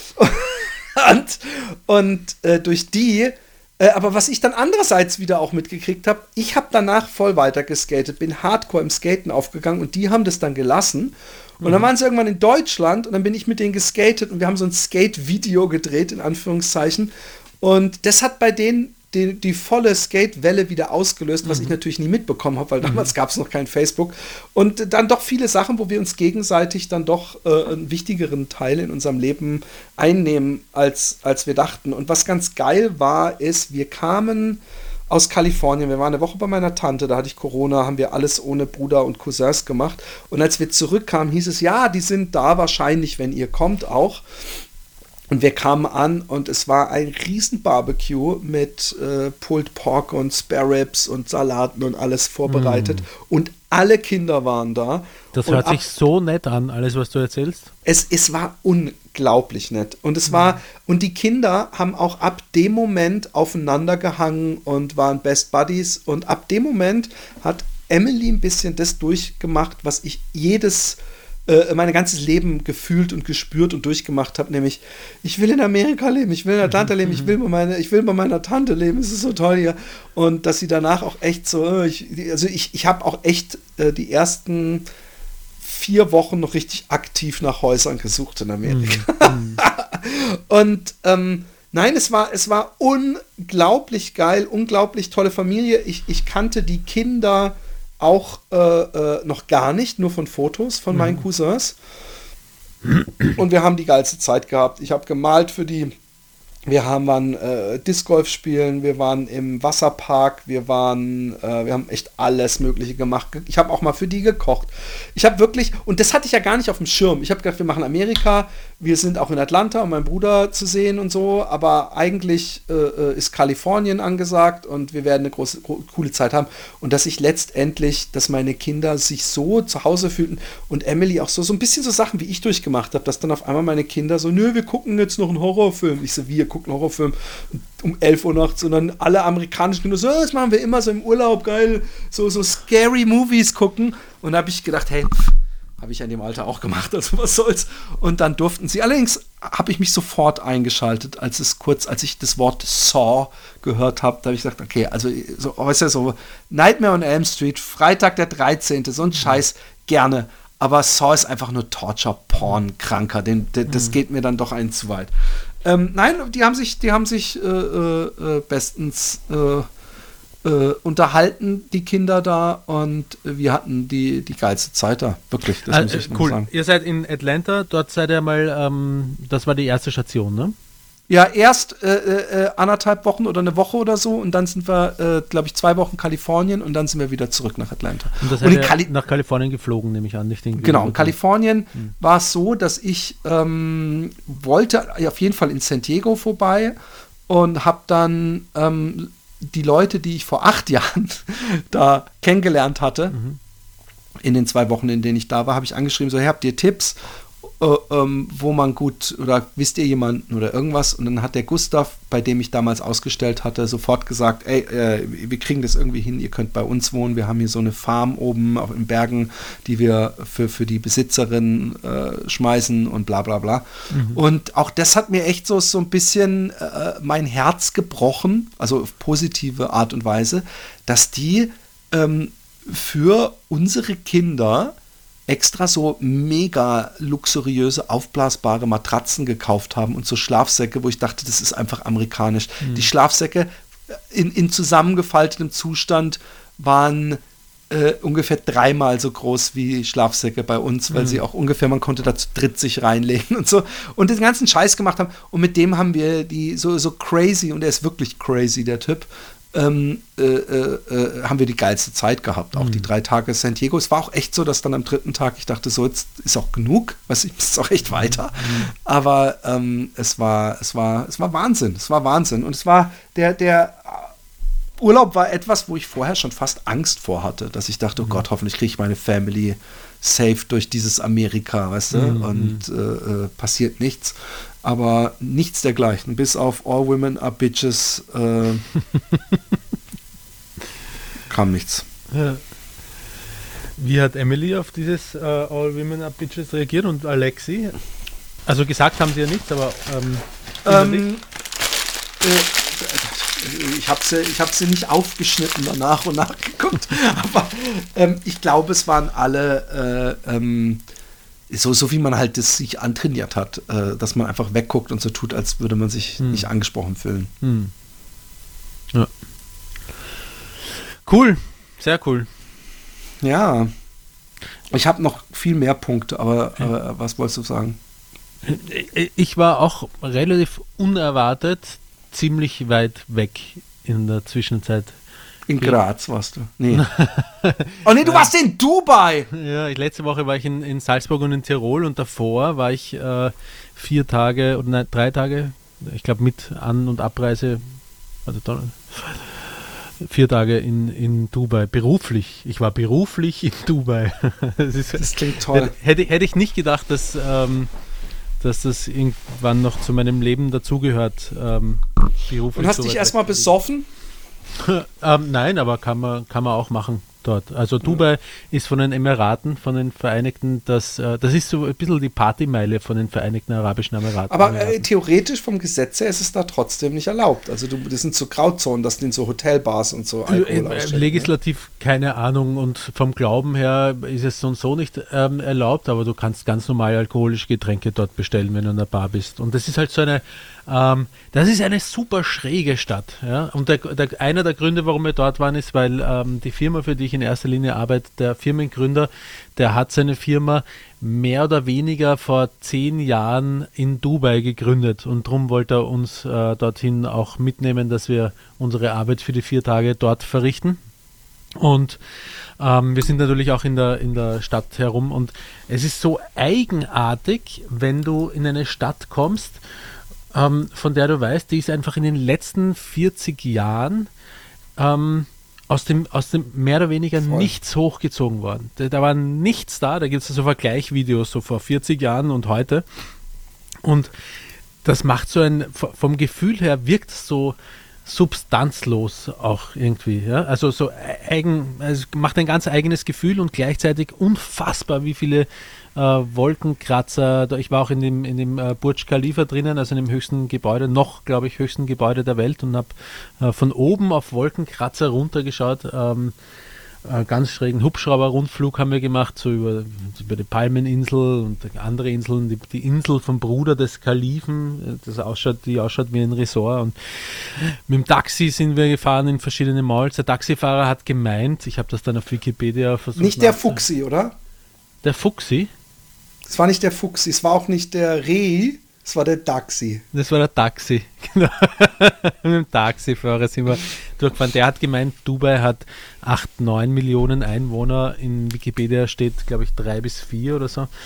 und durch die aber was ich dann andererseits wieder auch mitgekriegt habe, ich habe danach voll weiter geskatet, bin hardcore im Skaten aufgegangen und die haben das dann gelassen. Und dann waren sie irgendwann in Deutschland und dann bin ich mit denen geskatet und wir haben so ein Skate-Video gedreht, in Anführungszeichen. Und das hat bei denen die volle Skate-Welle wieder ausgelöst, was ich natürlich nie mitbekommen habe, weil damals gab es noch kein Facebook. Und dann doch viele Sachen, wo wir uns gegenseitig dann doch einen wichtigeren Teil in unserem Leben einnehmen, als wir dachten. Und was ganz geil war, ist, wir kamen aus Kalifornien. Wir waren eine Woche bei meiner Tante, da hatte ich Corona, haben wir alles ohne Bruder und Cousins gemacht. Und als wir zurückkamen, hieß es, ja, die sind da wahrscheinlich, wenn ihr kommt auch. Und wir kamen an und es war ein riesen Barbecue mit Pulled Pork und Spare Ribs und Salaten und alles vorbereitet. Und alle Kinder waren da. Das hört sich so nett an, alles, was du erzählst. Es war unglaublich nett. Und und die Kinder haben auch ab dem Moment aufeinander gehangen und waren Best Buddies. Und ab dem Moment hat Emily ein bisschen das durchgemacht, was ich mein ganzes Leben gefühlt und gespürt und durchgemacht habe, nämlich, ich will in Amerika leben, ich will in Atlanta leben, ich will bei meiner Tante leben, es ist so toll hier. Und dass sie danach auch echt so, ich habe auch echt die ersten 4 Wochen noch richtig aktiv nach Häusern gesucht in Amerika. Und nein, es war unglaublich geil, unglaublich tolle Familie. Ich kannte die Kinder auch noch gar nicht, nur von Fotos von meinen Cousins. Und wir haben die geilste Zeit gehabt. Ich habe gemalt für die. Wir waren Disc Golf spielen, wir waren im Wasserpark, wir haben echt alles Mögliche gemacht. Ich habe auch mal für die gekocht. Ich habe wirklich, und das hatte ich ja gar nicht auf dem Schirm. Ich habe gedacht, wir machen Amerika, wir sind auch in Atlanta, um meinen Bruder zu sehen und so, aber eigentlich ist Kalifornien angesagt und wir werden eine coole Zeit haben. Und dass meine Kinder sich so zu Hause fühlten und Emily auch so ein bisschen so Sachen, wie ich durchgemacht habe, dass dann auf einmal meine Kinder so, nö, wir gucken jetzt noch einen Horrorfilm. Ich so, wir gucken Horrorfilm um 11 Uhr nachts und dann alle amerikanischen Kinder so, das machen wir immer so im Urlaub, geil, so scary Movies gucken. Und da habe ich gedacht, hey, habe ich ja in dem Alter auch gemacht, also was soll's. Und dann durften sie, allerdings habe ich mich sofort eingeschaltet, als ich das Wort Saw gehört habe, da habe ich gesagt, okay, also so Nightmare on Elm Street, Freitag der 13., so ein Scheiß, gerne. Aber Saw ist einfach nur Torture-Porn-Kranker, das geht mir dann doch einen zu weit. Nein, die haben sich bestens unterhalten, die Kinder da, und wir hatten die geilste Zeit da, wirklich, das muss ich cool. sagen. Ihr seid in Atlanta, dort seid ihr mal, das war die erste Station, ne? Ja, erst 1,5 Wochen oder eine Woche oder so und dann sind wir, glaube ich, 2 Wochen Kalifornien und dann sind wir wieder zurück nach Atlanta. Und das heißt nach Kalifornien geflogen, nehme ich an. Nicht genau, in Kalifornien war es so, dass ich wollte auf jeden Fall in San Diego vorbei und habe dann die Leute, die ich vor 8 Jahren da kennengelernt hatte, in den 2 Wochen, in denen ich da war, habe ich angeschrieben, so, hey, habt ihr Tipps? wo man gut, oder wisst ihr jemanden oder irgendwas? Und dann hat der Gustav, bei dem ich damals ausgestellt hatte, sofort gesagt, ey, wir kriegen das irgendwie hin, ihr könnt bei uns wohnen, wir haben hier so eine Farm oben auf den Bergen, die wir für die Besitzerin schmeißen und bla bla bla. Und auch das hat mir echt so ein bisschen mein Herz gebrochen, also auf positive Art und Weise, dass die für unsere Kinder extra so mega luxuriöse, aufblasbare Matratzen gekauft haben und so Schlafsäcke, wo ich dachte, das ist einfach amerikanisch. Die Schlafsäcke in zusammengefaltetem Zustand waren ungefähr 3-mal so groß wie Schlafsäcke bei uns, weil sie auch ungefähr, man konnte da zu dritt sich reinlegen und so und den ganzen Scheiß gemacht haben und mit dem haben wir die so crazy, und er ist wirklich crazy, der Typ, haben wir die geilste Zeit gehabt, auch die 3 Tage San Diego. Es war auch echt so, dass dann am 3. Tag ich dachte, so jetzt ist auch genug, ich muss auch echt weiter. Aber es war Wahnsinn, und es war der Urlaub war etwas, wo ich vorher schon fast Angst vor hatte, dass ich dachte, oh Gott, hoffentlich kriege ich meine Family safe durch dieses Amerika, weißt du, und passiert nichts. Aber nichts dergleichen, bis auf All Women Are Bitches kam nichts. Ja. Wie hat Emily auf dieses All Women Are Bitches reagiert und Alexi? Also gesagt haben sie ja nichts, aber ich hab sie nicht aufgeschnitten danach und nachgeguckt, aber ich glaube, es waren alle so wie man halt das sich antrainiert hat, dass man einfach wegguckt und so tut, als würde man sich nicht angesprochen fühlen. Ja. Cool, sehr cool. Ja, ich habe noch viel mehr Punkte, aber was wolltest du sagen? Ich war auch relativ unerwartet ziemlich weit weg in der Zwischenzeit. In Graz warst du? Nee. Oh nee, du warst in Dubai! Ja, letzte Woche war ich in Salzburg und in Tirol und davor war ich 4 Tage, oder nein, 3 Tage, ich glaube mit An- und Abreise, also 4 Tage in Dubai, beruflich. Ich war beruflich in Dubai. Das klingt toll. Hätte ich nicht gedacht, dass das irgendwann noch zu meinem Leben dazugehört. Beruflich. Und hast dich erstmal besoffen? Nein, aber kann man auch machen dort. Also Dubai ist von den Emiraten, von den Vereinigten, das ist so ein bisschen die Partymeile von den Vereinigten Arabischen Emiraten. Aber theoretisch vom Gesetz her ist es da trotzdem nicht erlaubt. Also das sind so Grauzonen, dass die in so Hotelbars und so Alkohol ausstellen. Legislativ keine Ahnung, und vom Glauben her ist es so und so nicht erlaubt, aber du kannst ganz normal alkoholische Getränke dort bestellen, wenn du in der Bar bist. Und das ist halt so das ist eine super schräge Stadt. Ja? Und einer der Gründe, warum wir dort waren, ist, weil die Firma, für die ich in erster Linie arbeite, der Firmengründer, der hat seine Firma mehr oder weniger vor 10 Jahren in Dubai gegründet. Und darum wollte er uns dorthin auch mitnehmen, dass wir unsere Arbeit für die 4 Tage dort verrichten. Und wir sind natürlich auch in der Stadt herum. Und es ist so eigenartig, wenn du in eine Stadt kommst, von der du weißt, die ist einfach in den letzten 40 Jahren aus dem mehr oder weniger nichts hochgezogen worden. Da war nichts da gibt es so Vergleichvideos so vor 40 Jahren und heute. Und das macht vom Gefühl her wirkt es so substanzlos auch irgendwie. Ja? Also so also macht ein ganz eigenes Gefühl und gleichzeitig unfassbar, wie viele Wolkenkratzer. Ich war auch in dem Burj Khalifa drinnen, also in dem höchsten Gebäude, glaube ich, höchsten Gebäude der Welt, und habe von oben auf Wolkenkratzer runtergeschaut. Ganz schrägen Hubschrauber-Rundflug haben wir gemacht, so über die Palmeninsel und andere Inseln, die Insel vom Bruder des Kalifen, die ausschaut wie ein Resort. Und mit dem Taxi sind wir gefahren in verschiedene Malls. Der Taxifahrer hat gemeint, ich habe das dann auf Wikipedia versucht. Nicht der Fuchsi, oder? Der Fuchsi? Es war nicht der Fuchsi, es war auch nicht der Reh, es war der Taxi. Das war der Taxi, genau. Mit dem Taxifahrer sind wir durchgefahren. Der hat gemeint, Dubai hat 8-9 Millionen Einwohner. In Wikipedia steht, glaube ich, 3 bis 4 oder so.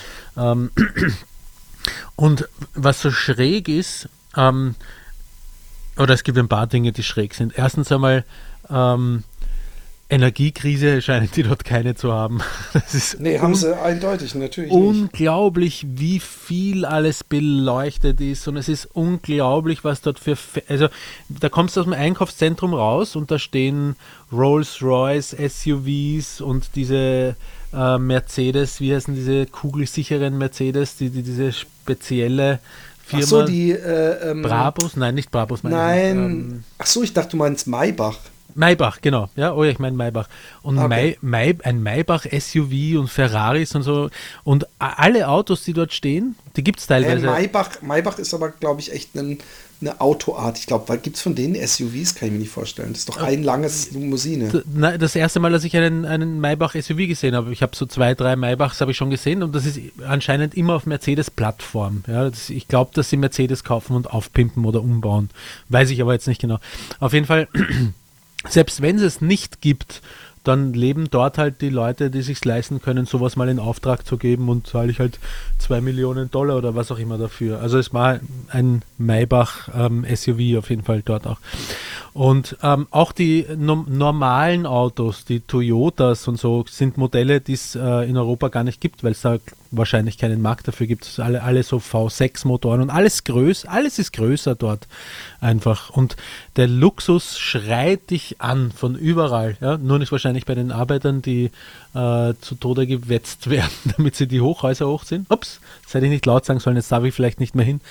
Und was so schräg ist, oder es gibt ein paar Dinge, die schräg sind. Erstens einmal, Energiekrise scheinen die dort keine zu haben. Das ist Nee, haben sie eindeutig, natürlich nicht. unglaublich, wie viel alles beleuchtet ist, und es ist unglaublich, was dort also da kommst du aus dem Einkaufszentrum raus und da stehen Rolls-Royce SUVs und diese Mercedes, wie heißen diese kugelsicheren Mercedes, diese spezielle Firma. Ach so, die Brabus? Nein, nicht Brabus. Nein. Ach so, ich dachte, du meinst Maybach. Maybach, genau. Ja, oh ja, ich meine Maybach. Und Okay. ein Maybach SUV und Ferraris und so. Und alle Autos, die dort stehen, die gibt es teilweise. Maybach ist aber, glaube ich, echt eine Autoart. Ich glaube, gibt es von denen SUVs, kann ich mir nicht vorstellen. Das ist doch ein langes Limousine. Das erste Mal, dass ich einen Maybach SUV gesehen habe, ich habe so 2, 3 Maybachs habe ich schon gesehen, und das ist anscheinend immer auf Mercedes-Plattform. Ja, ich glaube, dass sie Mercedes kaufen und aufpimpen oder umbauen. Weiß ich aber jetzt nicht genau. Auf jeden Fall, selbst wenn es nicht gibt, dann leben dort halt die Leute, die sich leisten können, sowas mal in Auftrag zu geben, und zahle ich halt $2 Millionen oder was auch immer dafür. Also es war ein Maybach SUV auf jeden Fall dort auch. Und auch die normalen Autos, die Toyotas und so, sind Modelle, die es in Europa gar nicht gibt, weil es da wahrscheinlich keinen Markt dafür gibt. Alle so V6-Motoren und alles ist größer dort einfach. Und der Luxus schreit dich an von überall. Ja? Nur nicht wahrscheinlich bei den Arbeitern, die zu Tode gewetzt werden, damit sie die Hochhäuser hochziehen. Ups, das hätte ich nicht laut sagen sollen, jetzt darf ich vielleicht nicht mehr hin.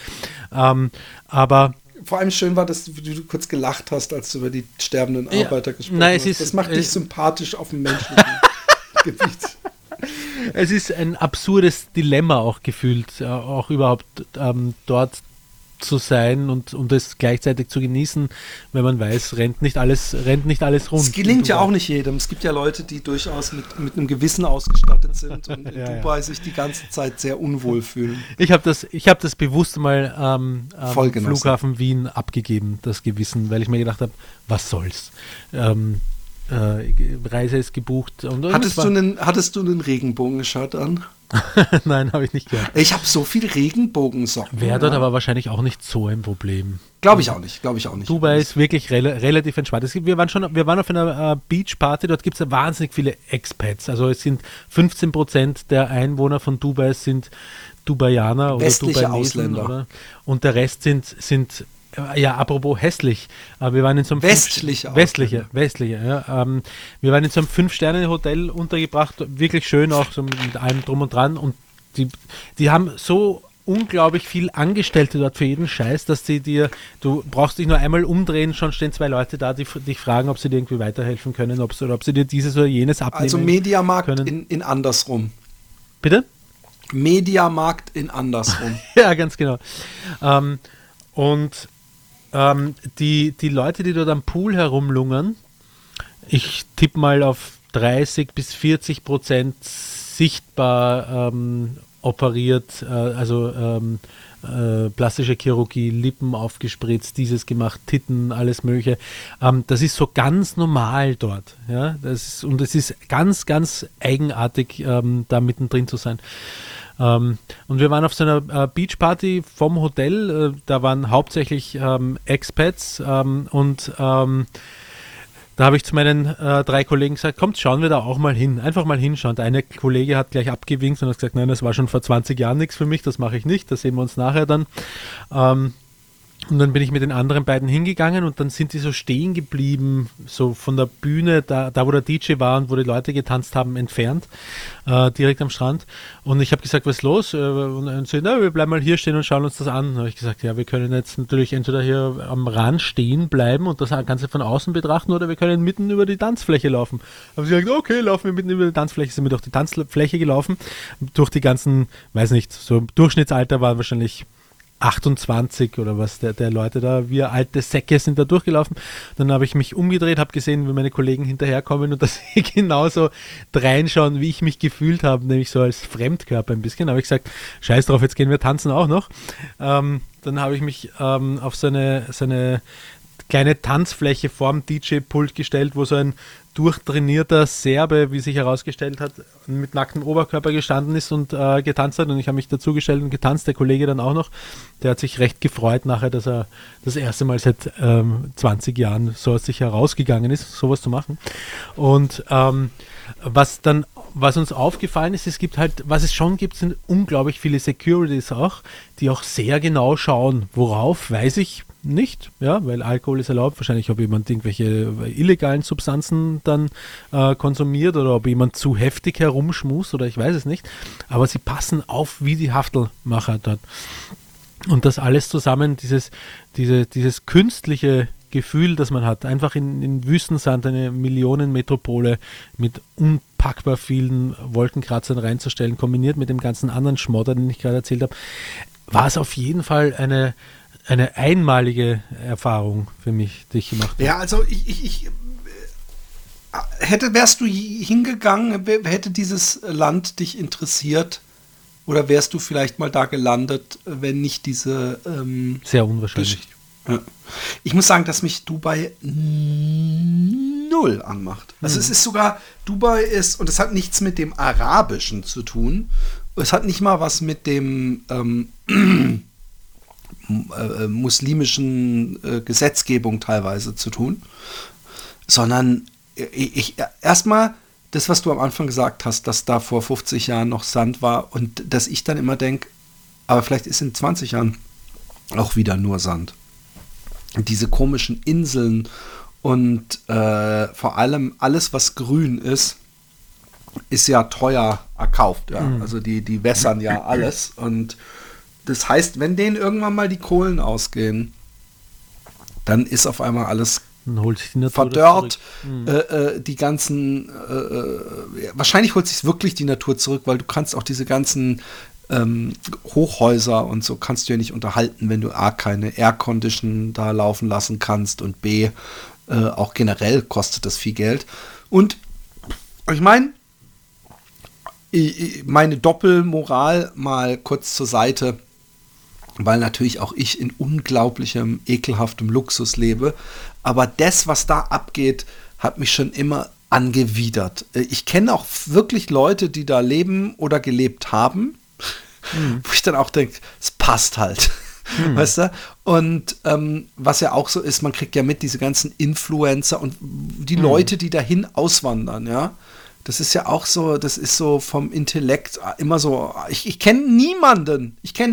Aber Vor allem schön war, dass du kurz gelacht hast, als du über die sterbenden Ja, Arbeiter gesprochen nein, hast. Das macht dich sympathisch auf dem menschlichen Gebiet. es ist ein absurdes Dilemma auch gefühlt, auch überhaupt dort zu sein und es gleichzeitig zu genießen, wenn man weiß, rennt nicht alles rund. Es gelingt ja auch nicht jedem. Es gibt ja Leute, die durchaus mit einem Gewissen ausgestattet sind und in Ja. sich die ganze Zeit sehr unwohl fühlen. Ich habe das bewusst mal am Voll genossen. Flughafen Wien abgegeben, das Gewissen, weil ich mir gedacht habe, was soll's. Reise ist gebucht. Hattest du einen Regenbogen-Shirt an? Nein, habe ich nicht gehört. Ich habe so viel Regenbogensocken. Wäre dort aber wahrscheinlich auch nicht so ein Problem. Glaube ich auch nicht. Dubai ist wirklich relativ entspannt. Wir waren auf einer Beachparty, dort gibt es ja wahnsinnig viele Expats. Also es sind 15% der Einwohner von Dubai sind Dubaianer oder Westliche Dubainesen, Ausländer. oder? Und der Rest sind ja, apropos hässlich, wir waren in so einem Westliche, ja. Wir waren in so einem 5-Sterne-Hotel untergebracht, wirklich schön, auch so mit allem drum und dran, und die haben so unglaublich viel Angestellte dort für jeden Scheiß, dass du brauchst dich nur einmal umdrehen, schon stehen 2 Leute da, die dich fragen, ob sie dir irgendwie weiterhelfen können, ob sie dir dieses oder jenes abnehmen Also Mediamarkt können. in andersrum. Bitte? Mediamarkt in andersrum. Ja, ganz genau. Die Leute, die dort am Pool herumlungern, ich tippe mal auf 30-40% sichtbar operiert, plastische Chirurgie, Lippen aufgespritzt, dieses gemacht, Titten, alles mögliche. Das ist so ganz normal dort. Ja? Und es ist ganz, ganz eigenartig, da mittendrin zu sein. Und wir waren auf so einer Beachparty vom Hotel, da waren hauptsächlich Expats da habe ich zu meinen 3 Kollegen gesagt, kommt, schauen wir da auch mal hin, einfach mal hinschauen. Der eine Kollege hat gleich abgewinkt und hat gesagt, nein, das war schon vor 20 Jahren nichts für mich, das mache ich nicht, das sehen wir uns nachher dann. Und dann bin ich mit den anderen beiden hingegangen und dann sind die so stehen geblieben, so von der Bühne, da wo der DJ war und wo die Leute getanzt haben, entfernt, direkt am Strand. Und ich habe gesagt, was ist los? Und sie, wir bleiben mal hier stehen und schauen uns das an. Da habe ich gesagt, ja, wir können jetzt natürlich entweder hier am Rand stehen bleiben und das Ganze von außen betrachten, oder wir können mitten über die Tanzfläche laufen. Haben sie gesagt, okay, laufen wir mitten über die Tanzfläche, sind wir durch die Tanzfläche gelaufen, durch die ganzen, weiß nicht, so Durchschnittsalter war wahrscheinlich 28 oder was der Leute da, wir alte Säcke sind da durchgelaufen. Dann habe ich mich umgedreht, habe gesehen, wie meine Kollegen hinterherkommen und dass sie genauso reinschauen, wie ich mich gefühlt habe, nämlich so als Fremdkörper ein bisschen. Da habe ich gesagt, scheiß drauf, jetzt gehen wir tanzen auch noch. Dann habe ich mich auf so eine kleine Tanzfläche vorm DJ-Pult gestellt, wo so ein durchtrainierter Serbe, wie sich herausgestellt hat, mit nacktem Oberkörper gestanden ist und getanzt hat. Und ich habe mich dazugestellt und getanzt, der Kollege dann auch noch. Der hat sich recht gefreut nachher, dass er das erste Mal seit 20 Jahren so aus sich herausgegangen ist, sowas zu machen. Und was uns aufgefallen ist, was es schon gibt, sind unglaublich viele Securities auch, die auch sehr genau schauen. Worauf, weiß ich nicht, ja, weil Alkohol ist erlaubt. Wahrscheinlich, ob jemand irgendwelche illegalen Substanzen dann konsumiert oder ob jemand zu heftig herumschmust oder ich weiß es nicht. Aber sie passen auf wie die Haftelmacher dort. Und das alles zusammen, dieses künstliche Gefühl, das man hat, einfach in Wüstensand eine Millionenmetropole mit unpackbar vielen Wolkenkratzern reinzustellen, kombiniert mit dem ganzen anderen Schmodder, den ich gerade erzählt habe, war es auf jeden Fall eine einmalige Erfahrung für mich, die ich gemacht habe. Ja, also wärst du hingegangen, hätte dieses Land dich interessiert oder wärst du vielleicht mal da gelandet, wenn nicht diese sehr unwahrscheinlich. Ja. Ich muss sagen, dass mich Dubai null anmacht. Also es ist sogar, Dubai ist, und es hat nichts mit dem Arabischen zu tun, es hat nicht mal was mit dem muslimischen Gesetzgebung teilweise zu tun, sondern erstmal das, was du am Anfang gesagt hast, dass da vor 50 Jahren noch Sand war und dass ich dann immer denke, aber vielleicht ist in 20 Jahren auch wieder nur Sand. Und diese komischen Inseln und vor allem alles, was grün ist ja teuer erkauft. Ja? Also die wässern ja alles. Und das heißt, wenn denen irgendwann mal die Kohlen ausgehen, dann ist auf einmal alles verdörrt. Die ganzen wahrscheinlich holt sich wirklich die Natur zurück, weil du kannst auch diese ganzen Hochhäuser und so kannst du ja nicht unterhalten, wenn du A, keine Aircondition da laufen lassen kannst und B, auch generell kostet das viel Geld. Und ich meine, meine Doppelmoral mal kurz zur Seite, weil natürlich auch ich in unglaublichem, ekelhaftem Luxus lebe, aber das, was da abgeht, hat mich schon immer angewidert. Ich kenne auch wirklich Leute, die da leben oder gelebt haben, wo ich dann auch denke, es passt halt. Weißt du? Und was ja auch so ist, man kriegt ja mit diese ganzen Influencer und die Leute, die dahin auswandern, ja. Das ist ja auch so, das ist so vom Intellekt immer so, ich kenne niemanden,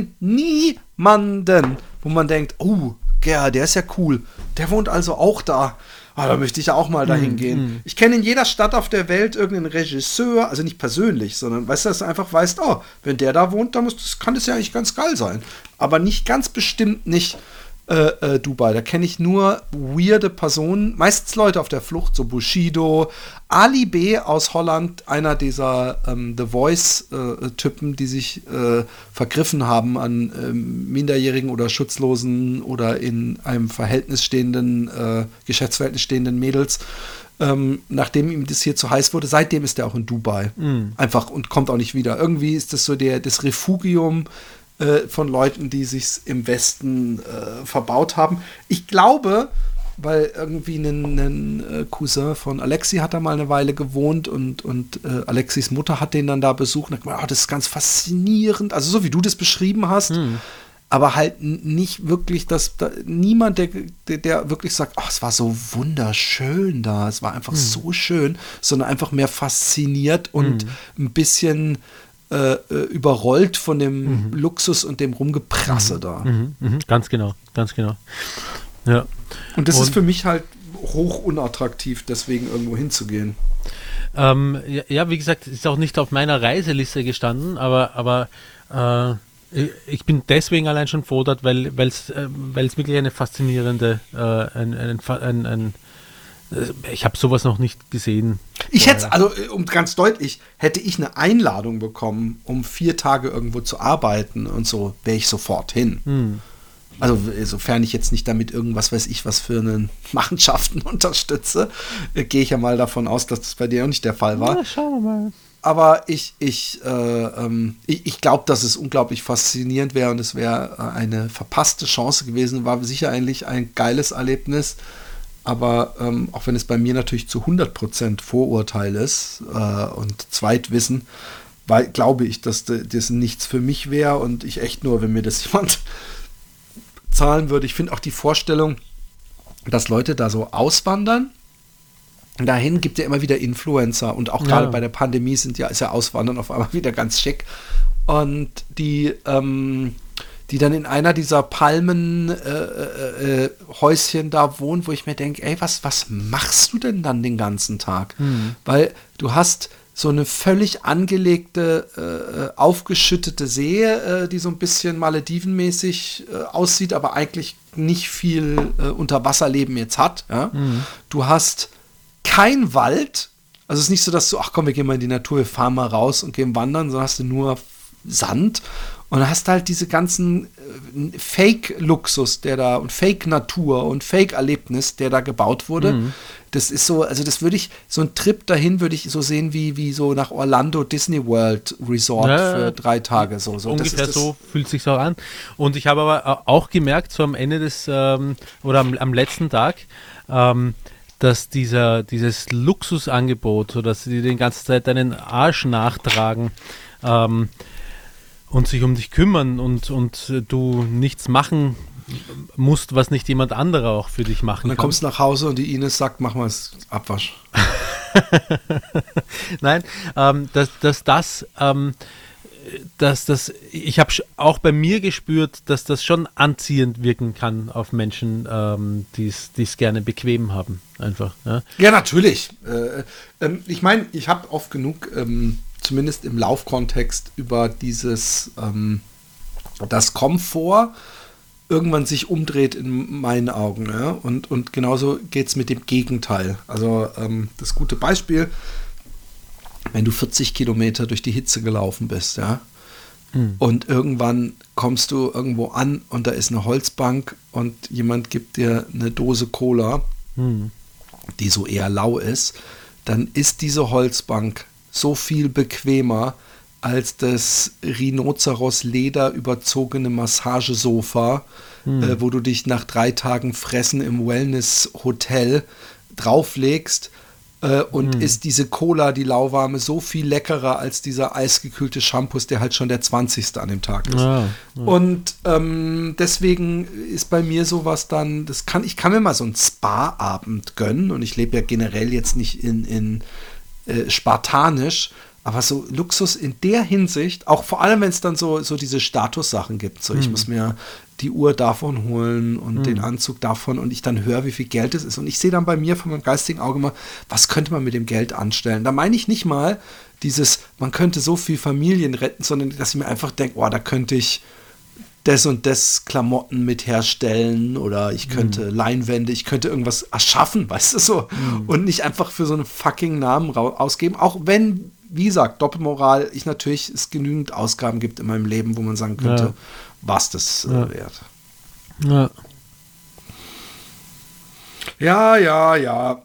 wo man denkt, oh, der ist ja cool, der wohnt also auch da. Da möchte ich ja auch mal dahin gehen. Ich kenne in jeder Stadt auf der Welt irgendeinen Regisseur, also nicht persönlich, sondern weißt du, dass du einfach weißt, oh, wenn der da wohnt, dann kann das ja eigentlich ganz geil sein. Aber nicht ganz bestimmt nicht Dubai. Da kenne ich nur weirde Personen, meistens Leute auf der Flucht, so Bushido, Ali B. aus Holland, einer dieser The Voice-Typen, die sich vergriffen haben an minderjährigen oder Schutzlosen oder in einem Geschäftsverhältnis stehenden Mädels. Nachdem ihm das hier zu heiß wurde, seitdem ist er auch in Dubai. Einfach und kommt auch nicht wieder. Irgendwie ist das so das Refugium von Leuten, die sich im Westen verbaut haben. Ich glaube, weil irgendwie ein Cousin von Alexi hat da mal eine Weile gewohnt und Alexis Mutter hat den dann da besucht und hat gesagt, das ist ganz faszinierend, also so wie du das beschrieben hast, aber halt nicht wirklich, niemand, der wirklich sagt, es war so wunderschön da, es war einfach so schön, sondern einfach mehr fasziniert und ein bisschen überrollt von dem Luxus und dem Rumgeprasse da. Ganz genau, ganz genau. Ja. Und das ist für mich halt hoch unattraktiv, deswegen irgendwo hinzugehen. Ja, wie gesagt, ist auch nicht auf meiner Reiseliste gestanden, aber ich bin deswegen allein schon froh dort, weil es wirklich eine faszinierende, ich habe sowas noch nicht gesehen. Ich hätte, also ganz deutlich, hätte ich eine Einladung bekommen, um 4 Tage irgendwo zu arbeiten und so, wäre ich sofort hin. Also sofern ich jetzt nicht damit irgendwas weiß ich was für einen Machenschaften unterstütze, gehe ich ja mal davon aus, dass das bei dir auch nicht der Fall war. Ja, schauen wir mal. aber ich glaube, dass es unglaublich faszinierend wäre und es wäre eine verpasste Chance gewesen. War sicher eigentlich ein geiles Erlebnis, aber auch wenn es bei mir natürlich zu 100% Vorurteil ist und Zweitwissen, weil glaube ich, dass das nichts für mich wäre und ich echt nur, wenn mir das jemand zahlen würde. Ich finde auch die Vorstellung, dass Leute da so auswandern. Dahin gibt ja immer wieder Influencer und auch gerade bei der Pandemie ist ja Auswandern auf einmal wieder ganz schick. Und die dann in einer dieser Palmenhäuschen da wohnen, wo ich mir denke, ey, was machst du denn dann den ganzen Tag? Weil du hast so eine völlig angelegte, aufgeschüttete See, die so ein bisschen maledivenmäßig aussieht, aber eigentlich nicht viel Unterwasserleben jetzt hat. Ja? Du hast kein Wald, also es ist nicht so, dass du, ach komm, wir gehen mal in die Natur, wir fahren mal raus und gehen wandern, sondern hast du nur Sand und dann hast du halt diese ganzen Fake-Luxus, der da und Fake-Natur und Fake-Erlebnis, der da gebaut wurde. Das ist so, also das würde ich, so ein Trip dahin würde ich so sehen wie so nach Orlando Disney World Resort für 3 Tage. So. Ungefähr so fühlt es sich auch an. Und ich habe aber auch gemerkt, so am Ende des, oder am letzten Tag, dass dieses Luxusangebot, so dass sie die ganze Zeit deinen Arsch nachtragen und sich um dich kümmern und du nichts machen musst, was nicht jemand anderer auch für dich machen kann. Und dann kommst du nach Hause und die Ines sagt, mach mal das Abwasch. Nein, ich habe auch bei mir gespürt, dass das schon anziehend wirken kann auf Menschen, die es gerne bequem haben, einfach. Ja, natürlich. Ich meine, ich habe oft genug, zumindest im Laufkontext, über das Komfort irgendwann sich umdreht in meinen Augen. Ja? Und genauso geht es mit dem Gegenteil. Also das gute Beispiel, wenn du 40 Kilometer durch die Hitze gelaufen bist, ja, und irgendwann kommst du irgendwo an und da ist eine Holzbank und jemand gibt dir eine Dose Cola, die so eher lau ist, dann ist diese Holzbank so viel bequemer als das Rhinoceros-Leder überzogene Massagesofa, wo du dich nach 3 Tagen Fressen im Wellness-Hotel drauflegst und ist diese Cola, die lauwarme, so viel leckerer als dieser eisgekühlte Shampoo, der halt schon der 20. an dem Tag ist. Und deswegen ist bei mir sowas dann, ich kann mir mal so einen Spa-Abend gönnen und ich lebe ja generell jetzt nicht in spartanisch, aber so Luxus in der Hinsicht, auch vor allem, wenn es dann so diese Statussachen gibt, so ich muss mir die Uhr davon holen und den Anzug davon und ich dann höre, wie viel Geld es ist und ich sehe dann bei mir von meinem geistigen Auge mal, was könnte man mit dem Geld anstellen? Da meine ich nicht mal man könnte so viel Familien retten, sondern dass ich mir einfach denke, da könnte ich das und das Klamotten mit herstellen oder ich könnte Leinwände, ich könnte irgendwas erschaffen, weißt du so, und nicht einfach für so einen fucking Namen ausgeben, auch wenn, wie gesagt, Doppelmoral, es genügend Ausgaben gibt in meinem Leben, wo man sagen könnte, was das wert. Ja.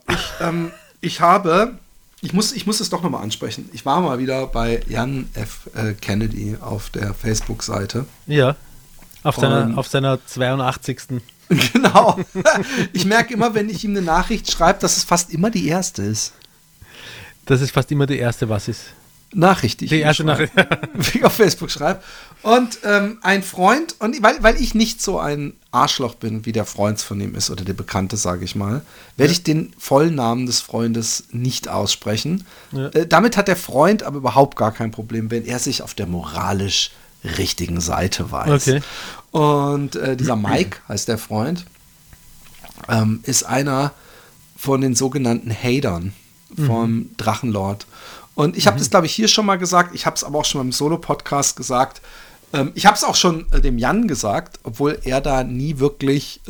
Ich muss es doch nochmal ansprechen. Ich war mal wieder bei Jan F. Kennedy auf der Facebook-Seite. Ja. Auf seiner 82. Genau. Ich merke immer, wenn ich ihm eine Nachricht schreibe, dass es fast immer die erste ist. Das ist fast immer die erste, was ist? Nachricht, die erste Nachricht, die ich auf Facebook schreibe. Und ein Freund, und weil ich nicht so ein Arschloch bin, wie der Freund von ihm ist oder der Bekannte, sage ich mal, werde ich den vollen Namen des Freundes nicht aussprechen. Ja. Damit hat der Freund aber überhaupt gar kein Problem, wenn er sich auf der moralisch richtigen Seite weiß. Okay. Und dieser Mike heißt der Freund, ist einer von den sogenannten Hatern vom Drachenlord. Und ich habe das, glaube ich, hier schon mal gesagt, ich habe es aber auch schon mal im Solo-Podcast gesagt. Ich habe es auch schon dem Jan gesagt, obwohl er da nie wirklich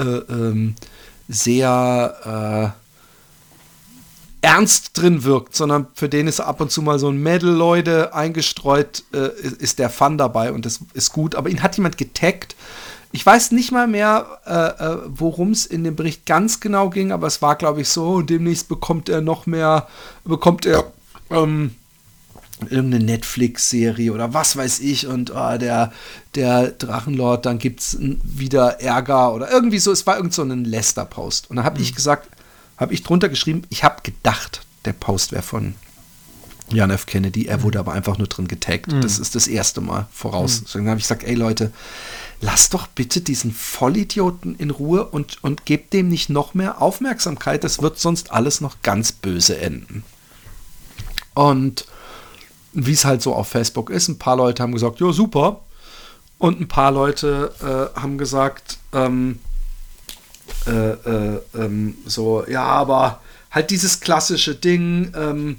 sehr ernst drin wirkt, sondern für den ist ab und zu mal so ein Mädel, Leute, eingestreut, ist der Fun dabei und das ist gut. Aber ihn hat jemand getaggt. Ich weiß nicht mal mehr, worum es in dem Bericht ganz genau ging, aber es war, glaube ich, so, demnächst bekommt er irgendeine Netflix-Serie oder was weiß ich und der Drachenlord, dann gibt's wieder Ärger oder irgendwie so, es war irgend so ein Lester-Post. Und dann habe ich gesagt, habe ich drunter geschrieben, ich habe gedacht, der Post wäre von John F. Kennedy, er wurde aber einfach nur drin getaggt. Das ist das erste Mal voraus. Dann habe ich gesagt, ey Leute, lasst doch bitte diesen Vollidioten in Ruhe und gebt dem nicht noch mehr Aufmerksamkeit, das wird sonst alles noch ganz böse enden. Und wie es halt so auf Facebook ist, ein paar Leute haben gesagt, ja super, und ein paar Leute haben gesagt, so, ja, aber halt dieses klassische Ding,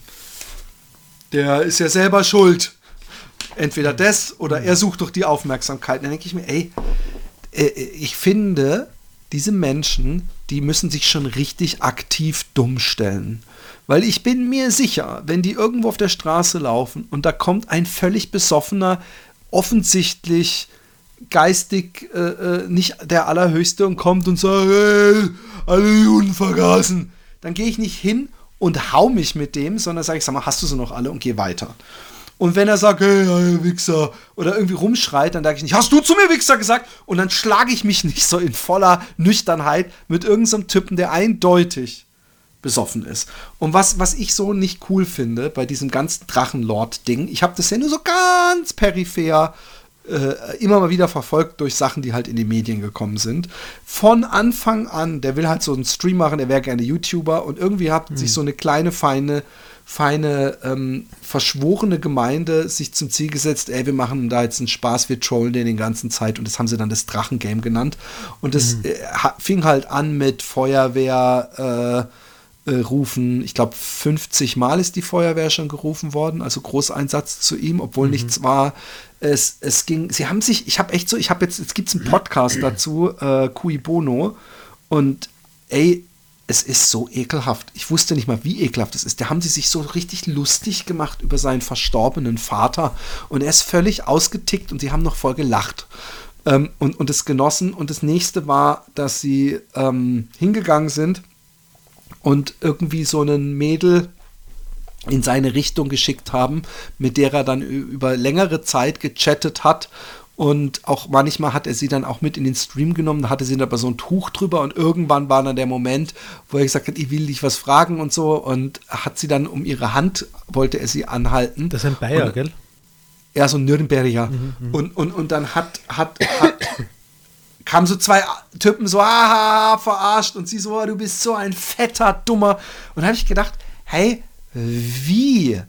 der ist ja selber schuld. Entweder das oder er sucht doch die Aufmerksamkeit. Dann denke ich mir, ey, ich finde, diese Menschen, die müssen sich schon richtig aktiv dumm stellen. Weil ich bin mir sicher, wenn die irgendwo auf der Straße laufen und da kommt ein völlig besoffener, offensichtlich geistig nicht der Allerhöchste und kommt und sagt, hey, alle Juden vergaßen, dann gehe ich nicht hin und hau mich mit dem, sondern sage ich, sag mal, hast du sie noch alle und geh weiter. Und wenn er sagt, hey, Wichser, oder irgendwie rumschreit, dann sage ich nicht, hast du zu mir Wichser gesagt? Und dann schlage ich mich nicht so in voller Nüchternheit mit irgendeinem Typen, der eindeutig besoffen ist. Und was ich so nicht cool finde bei diesem ganzen Drachenlord-Ding, ich habe das ja nur so ganz peripher immer mal wieder verfolgt durch Sachen, die halt in die Medien gekommen sind. Von Anfang an, der will halt so einen Stream machen, der wäre gerne YouTuber und irgendwie hat sich so eine kleine, feine verschworene Gemeinde sich zum Ziel gesetzt, ey, wir machen da jetzt einen Spaß, wir trollen den ganzen Zeit und das haben sie dann das Drachengame genannt und das fing halt an mit Feuerwehr rufen, ich glaube 50 Mal ist die Feuerwehr schon gerufen worden, also Großeinsatz zu ihm, obwohl nichts war. Es ging, sie haben sich, jetzt gibt's einen Podcast dazu, Cui Bono, und ey, es ist so ekelhaft. Ich wusste nicht mal, wie ekelhaft es ist. Da haben sie sich so richtig lustig gemacht über seinen verstorbenen Vater und er ist völlig ausgetickt und sie haben noch voll gelacht und es genossen. Und das nächste war, dass sie hingegangen sind und irgendwie so einen Mädel in seine Richtung geschickt haben, mit der er dann über längere Zeit gechattet hat. Und auch manchmal hat er sie dann auch mit in den Stream genommen, da hatte sie dann aber so ein Tuch drüber und irgendwann war dann der Moment, wo er gesagt hat, ich will dich was fragen und so, und hat sie dann um ihre Hand, wollte er sie anhalten. Das ist ein Bayer, und, gell? Ja, so ein Nürnberger. Und dann kamen so zwei Typen so, verarscht, und sie so, du bist so ein fetter, dummer. Und da habe ich gedacht, hey, wie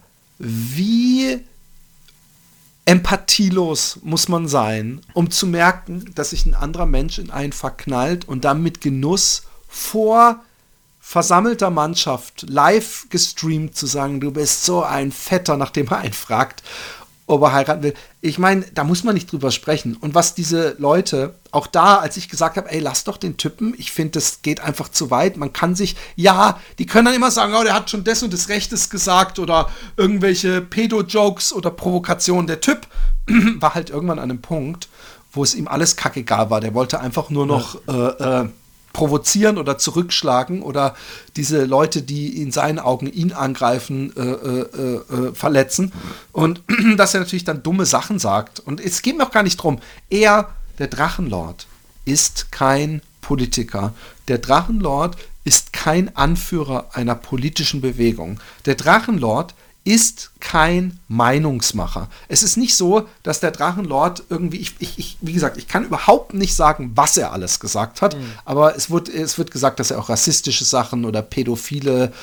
empathielos muss man sein, um zu merken, dass sich ein anderer Mensch in einen verknallt und dann mit Genuss vor versammelter Mannschaft live gestreamt zu sagen, du bist so ein Fetter, nachdem er einen fragt, ob er heiraten will. Ich meine, da muss man nicht drüber sprechen. Und was diese Leute, auch da, als ich gesagt habe, ey, lass doch den Typen, ich finde, das geht einfach zu weit. Man kann sich, ja, die können dann immer sagen, oh, der hat schon das und das Rechtes gesagt oder irgendwelche Pedo-Jokes oder Provokationen. Der Typ war halt irgendwann an einem Punkt, wo es ihm alles kackegal war. Der wollte einfach nur noch provozieren oder zurückschlagen oder diese Leute, die in seinen Augen ihn angreifen, verletzen. Und dass er natürlich dann dumme Sachen sagt. Und es geht mir auch gar nicht drum. Er, der Drachenlord, ist kein Politiker. Der Drachenlord ist kein Anführer einer politischen Bewegung. Der Drachenlord ist kein Meinungsmacher. Es ist nicht so, dass der Drachenlord irgendwie, wie gesagt, ich kann überhaupt nicht sagen, was er alles gesagt hat, aber es wird gesagt, dass er auch rassistische Sachen oder pädophile,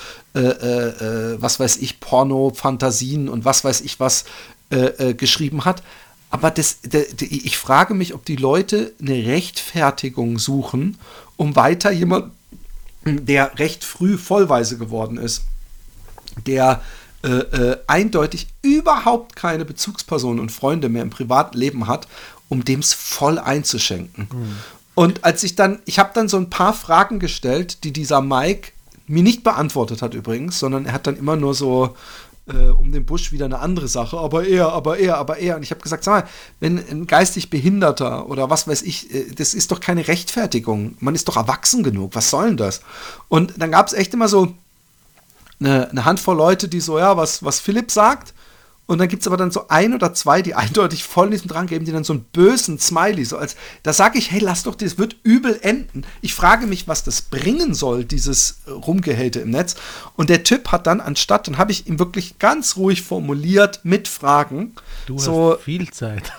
was weiß ich, Porno-Fantasien und was weiß ich was geschrieben hat. Aber ich frage mich, ob die Leute eine Rechtfertigung suchen, um weiter jemanden, der recht früh vollweise geworden ist, der eindeutig überhaupt keine Bezugspersonen und Freunde mehr im Privatleben hat, um dem es voll einzuschenken. Und als ich habe dann so ein paar Fragen gestellt, die dieser Mike mir nicht beantwortet hat übrigens, sondern er hat dann immer nur so um den Busch wieder eine andere Sache, aber er. Und ich habe gesagt, sag mal, wenn ein geistig Behinderter oder was weiß ich, das ist doch keine Rechtfertigung. Man ist doch erwachsen genug. Was soll denn das? Und dann gab es echt immer so eine Handvoll Leute, die so, ja, was Philipp sagt, Und dann gibt es aber dann so ein oder zwei, die eindeutig voll in diesem dran geben, die dann so einen bösen Smiley, so als, da sage ich, hey, lass doch, das wird übel enden. Ich frage mich, was das bringen soll, dieses Rumgehälte im Netz. Und der Typ hat dann anstatt, dann habe ich ihm wirklich ganz ruhig formuliert mit Fragen. Du so, hast viel Zeit.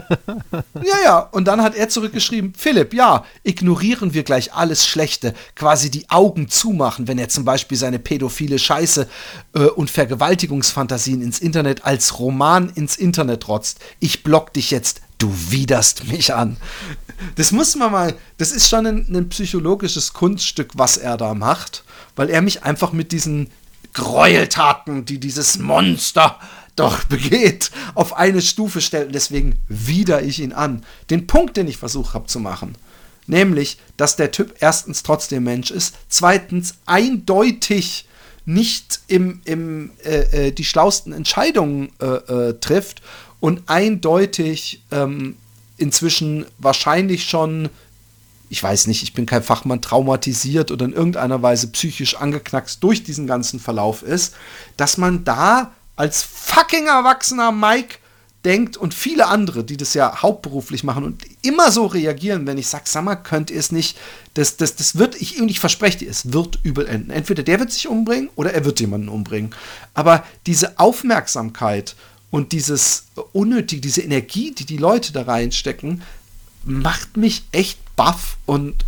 ja, und dann hat er zurückgeschrieben, Philipp, ja, ignorieren wir gleich alles Schlechte, quasi die Augen zumachen, wenn er zum Beispiel seine pädophile Scheiße und Vergewaltigungsfantasien ins Internet als Roman ins Internet rotzt. Ich block dich jetzt, du widerst mich an. Das muss man mal, das ist schon ein psychologisches Kunststück, was er da macht, weil er mich einfach mit diesen Gräueltaten, die dieses Monster doch begeht, auf eine Stufe stellt. Und deswegen widere ich ihn an. Den Punkt, den ich versucht habe zu machen, nämlich, dass der Typ erstens trotzdem Mensch ist, zweitens eindeutig nicht die schlausten Entscheidungen trifft und eindeutig inzwischen wahrscheinlich schon, ich weiß nicht, ich bin kein Fachmann, traumatisiert oder in irgendeiner Weise psychisch angeknackst durch diesen ganzen Verlauf ist, dass man da als fucking erwachsener Mike denkt und viele andere, die das ja hauptberuflich machen und immer so reagieren, wenn ich sage, sag mal, könnt ihr es nicht, das wird, ich verspreche dir, es wird übel enden. Entweder der wird sich umbringen oder er wird jemanden umbringen. Aber diese Aufmerksamkeit und dieses Unnötige, diese Energie, die die Leute da reinstecken, macht mich echt baff und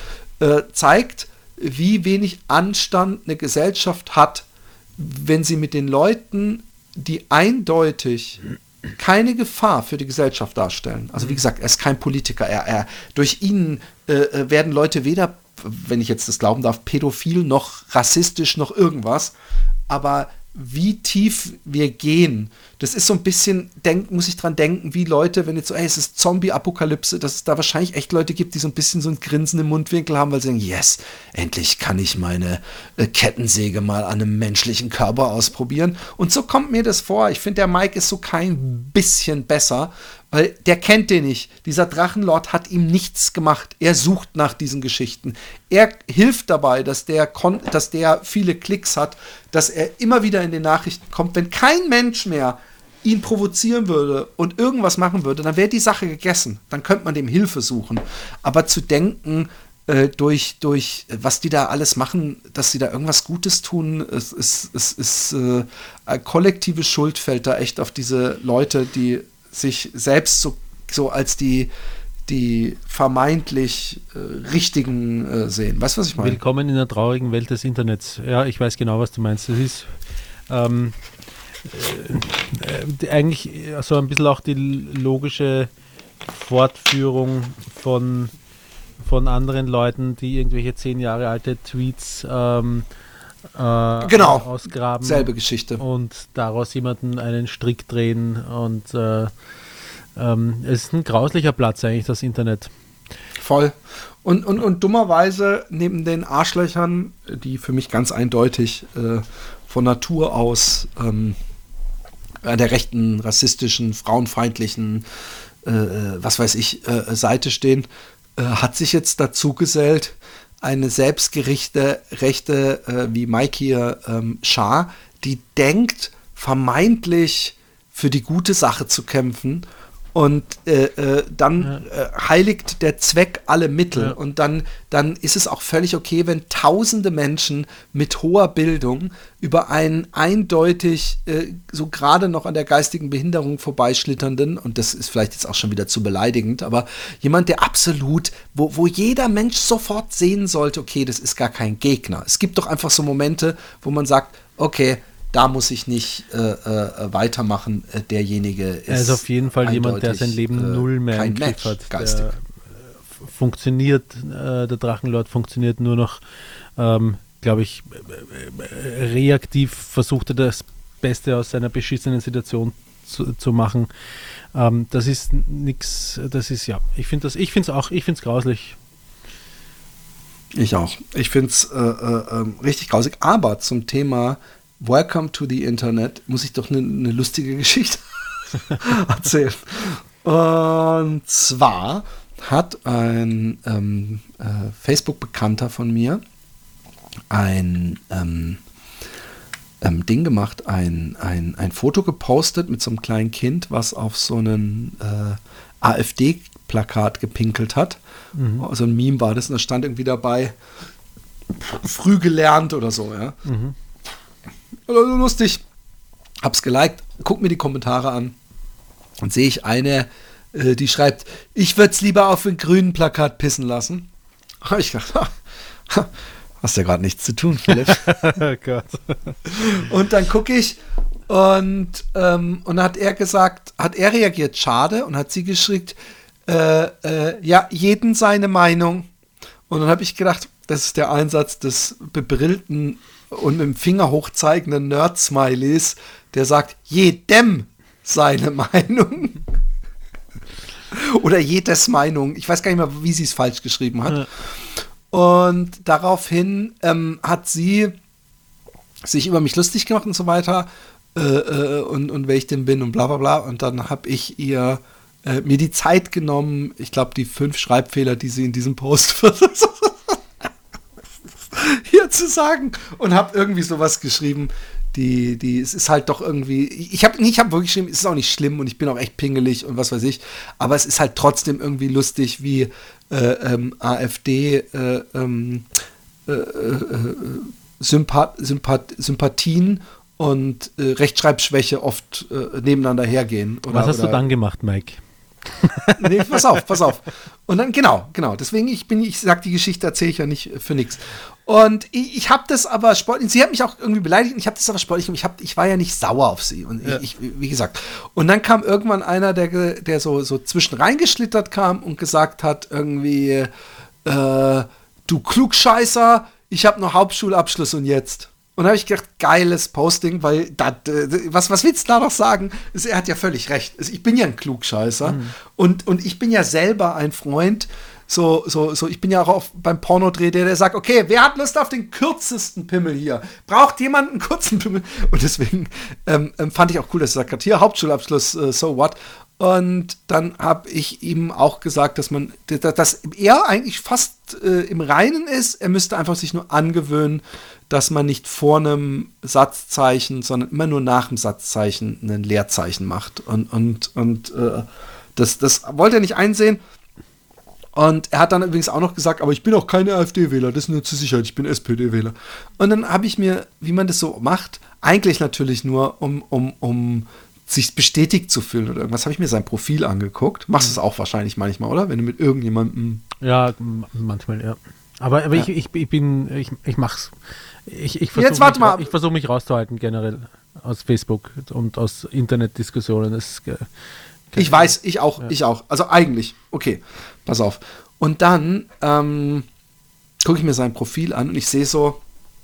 zeigt, wie wenig Anstand eine Gesellschaft hat, wenn sie mit den Leuten, die eindeutig keine Gefahr für die Gesellschaft darstellen. Also wie gesagt, er ist kein Politiker. Durch ihn werden Leute weder, wenn ich jetzt das glauben darf, pädophil noch rassistisch noch irgendwas. Aber wie tief wir gehen, das ist so ein bisschen, muss ich dran denken, wie Leute, wenn jetzt so, es ist Zombie-Apokalypse, dass es da wahrscheinlich echt Leute gibt, die so ein bisschen so ein Grinsen im Mundwinkel haben, weil sie sagen, yes, endlich kann ich meine Kettensäge mal an einem menschlichen Körper ausprobieren. Und so kommt mir das vor. Ich finde, der Mike ist so kein bisschen besser, weil der kennt den nicht. Dieser Drachenlord hat ihm nichts gemacht. Er sucht nach diesen Geschichten. Er hilft dabei, dass der viele Klicks hat, dass er immer wieder in den Nachrichten kommt. Wenn kein Mensch mehr ihn provozieren würde und irgendwas machen würde, dann wäre die Sache gegessen. Dann könnte man dem Hilfe suchen. Aber zu denken, durch was die da alles machen, dass sie da irgendwas Gutes tun, es ist kollektive Schuld fällt da echt auf diese Leute, die sich selbst so als die vermeintlich Richtigen sehen. Weißt du, was ich meine? Willkommen in der traurigen Welt des Internets. Ja, ich weiß genau, was du meinst. Das ist eigentlich so ein bisschen auch die logische Fortführung von anderen Leuten, die irgendwelche 10 Jahre alte Tweets genau, ausgraben. Selbe Geschichte. Und daraus jemanden einen Strick drehen. Und es ist ein grauslicher Platz eigentlich, das Internet. Voll. Und dummerweise neben den Arschlöchern, die für mich ganz eindeutig von Natur aus an der rechten, rassistischen, frauenfeindlichen, was weiß ich, Seite stehen, hat sich jetzt dazu gesellt, eine selbstgerechte Rechte wie Mike hier, Schar, die denkt, vermeintlich für die gute Sache zu kämpfen und dann heiligt der Zweck alle Mittel. Ja. Und dann ist es auch völlig okay, wenn tausende Menschen mit hoher Bildung über einen eindeutig so gerade noch an der geistigen Behinderung vorbeischlitternden, und das ist vielleicht jetzt auch schon wieder zu beleidigend, aber jemand, der absolut, wo jeder Mensch sofort sehen sollte, okay, das ist gar kein Gegner. Es gibt doch einfach so Momente, wo man sagt, okay, da muss ich nicht weitermachen, derjenige ist. Er ist auf jeden Fall jemand, der sein Leben null mehr im Griff hat. Geistig. Funktioniert, der Drachenlord funktioniert nur noch, glaube ich, reaktiv, versucht er das Beste aus seiner beschissenen Situation zu machen. Das ist nichts, das ist, ja, ich finde es grauslich. Ich auch. Ich finde es richtig grausig, aber zum Thema Welcome to the Internet muss ich doch eine lustige Geschichte erzählen. Und zwar hat ein Facebook-Bekannter von mir ein Ding gemacht, ein Foto gepostet mit so einem kleinen Kind, was auf so einen AfD-Plakat gepinkelt hat. So ein Meme war das und da stand irgendwie dabei, früh gelernt oder so, ja. Also lustig. Hab's geliked, guck mir die Kommentare an und sehe ich eine, die schreibt, ich würde es lieber auf ein grünen Plakat pissen lassen. Habe ich gedacht, hast ja gerade nichts zu tun, Philipp. Oh Gott. Und dann gucke ich und hat er gesagt, hat er reagiert, schade, und hat sie geschickt, ja, jeden seine Meinung. Und dann habe ich gedacht, das ist der Einsatz des bebrillten und mit dem Finger hochzeigenden Nerd-Smileys, der sagt, jedem seine Meinung. Oder jedes Meinung. Ich weiß gar nicht mehr, wie sie es falsch geschrieben hat. Ja. Und daraufhin hat sie sich über mich lustig gemacht und so weiter. Und wer ich denn bin und bla bla bla. Und dann habe ich ihr mir die Zeit genommen, ich glaube, die 5 Schreibfehler, die sie in diesem Post hier zu sagen, und habe irgendwie sowas geschrieben, es ist halt doch irgendwie, ich hab wirklich geschrieben, es ist auch nicht schlimm und ich bin auch echt pingelig und was weiß ich, aber es ist halt trotzdem irgendwie lustig, wie AfD Sympathien und Rechtschreibschwäche oft nebeneinander hergehen. Was hast du dann gemacht, Mike? Nee, pass auf. Und dann, genau. Deswegen, ich sag, die Geschichte erzähle ich ja nicht für nichts. Und ich habe das aber sportlich, sie hat mich auch irgendwie beleidigt und ich habe das aber sportlich, ich war ja nicht sauer auf sie. Und ich, wie gesagt, und dann kam irgendwann einer, der so zwischen reingeschlittert kam und gesagt hat irgendwie, du Klugscheißer, ich habe noch Hauptschulabschluss und jetzt. Und da habe ich gedacht, geiles Posting, weil was willst du da noch sagen? Er hat ja völlig recht. Ich bin ja ein Klugscheißer und ich bin ja selber ein Freund, ich bin ja auch beim Pornodreh, der sagt, okay, wer hat Lust auf den kürzesten Pimmel hier? Braucht jemand einen kurzen Pimmel? Und deswegen fand ich auch cool, dass er sagt hat, hier Hauptschulabschluss, so what? Und dann habe ich ihm auch gesagt, dass er eigentlich fast im Reinen ist. Er müsste einfach sich nur angewöhnen, dass man nicht vor einem Satzzeichen, sondern immer nur nach dem Satzzeichen ein Leerzeichen macht. Und das wollte er nicht einsehen. Und er hat dann übrigens auch noch gesagt, aber ich bin auch keine AfD-Wähler, das ist nur zur Sicherheit, ich bin SPD-Wähler. Und dann habe ich mir, wie man das so macht, eigentlich natürlich nur, um sich bestätigt zu fühlen oder irgendwas, habe ich mir sein Profil angeguckt. Machst du es auch wahrscheinlich manchmal, oder? Wenn du mit irgendjemandem... Ja, manchmal, ja. Aber ja. Ich mach's. Ich versuche mich rauszuhalten generell aus Facebook und aus Internetdiskussionen. Ich weiß, ich auch. Also eigentlich. Okay, pass auf. Und dann gucke ich mir sein Profil an und ich sehe so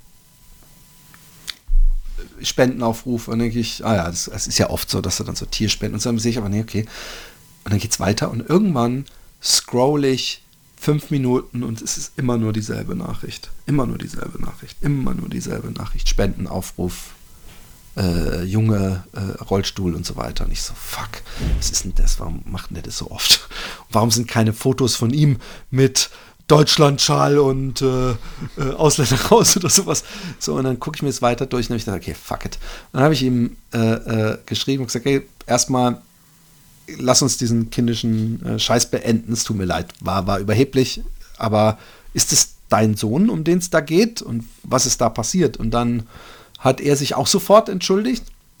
Spendenaufruf und dann denke ich, es ist ja oft so, dass er dann so Tierspenden und so, dann sehe ich aber, nee, okay. Und dann geht's weiter und irgendwann scroll ich 5 Minuten und es ist immer nur dieselbe Nachricht. Spendenaufruf, Junge, Rollstuhl und so weiter. Und ich so, fuck, was ist denn das? Warum macht denn der das so oft? Warum sind keine Fotos von ihm mit Deutschlandschal und Ausländer raus oder sowas? So, und dann gucke ich mir das weiter durch und habe ich gedacht, okay, fuck it. Und dann habe ich ihm geschrieben und gesagt, hey, erstmal lass uns diesen kindischen Scheiß beenden. Es tut mir leid, war überheblich, aber ist es dein Sohn, um den es da geht? Und was ist da passiert? Und dann hat er sich auch sofort entschuldigt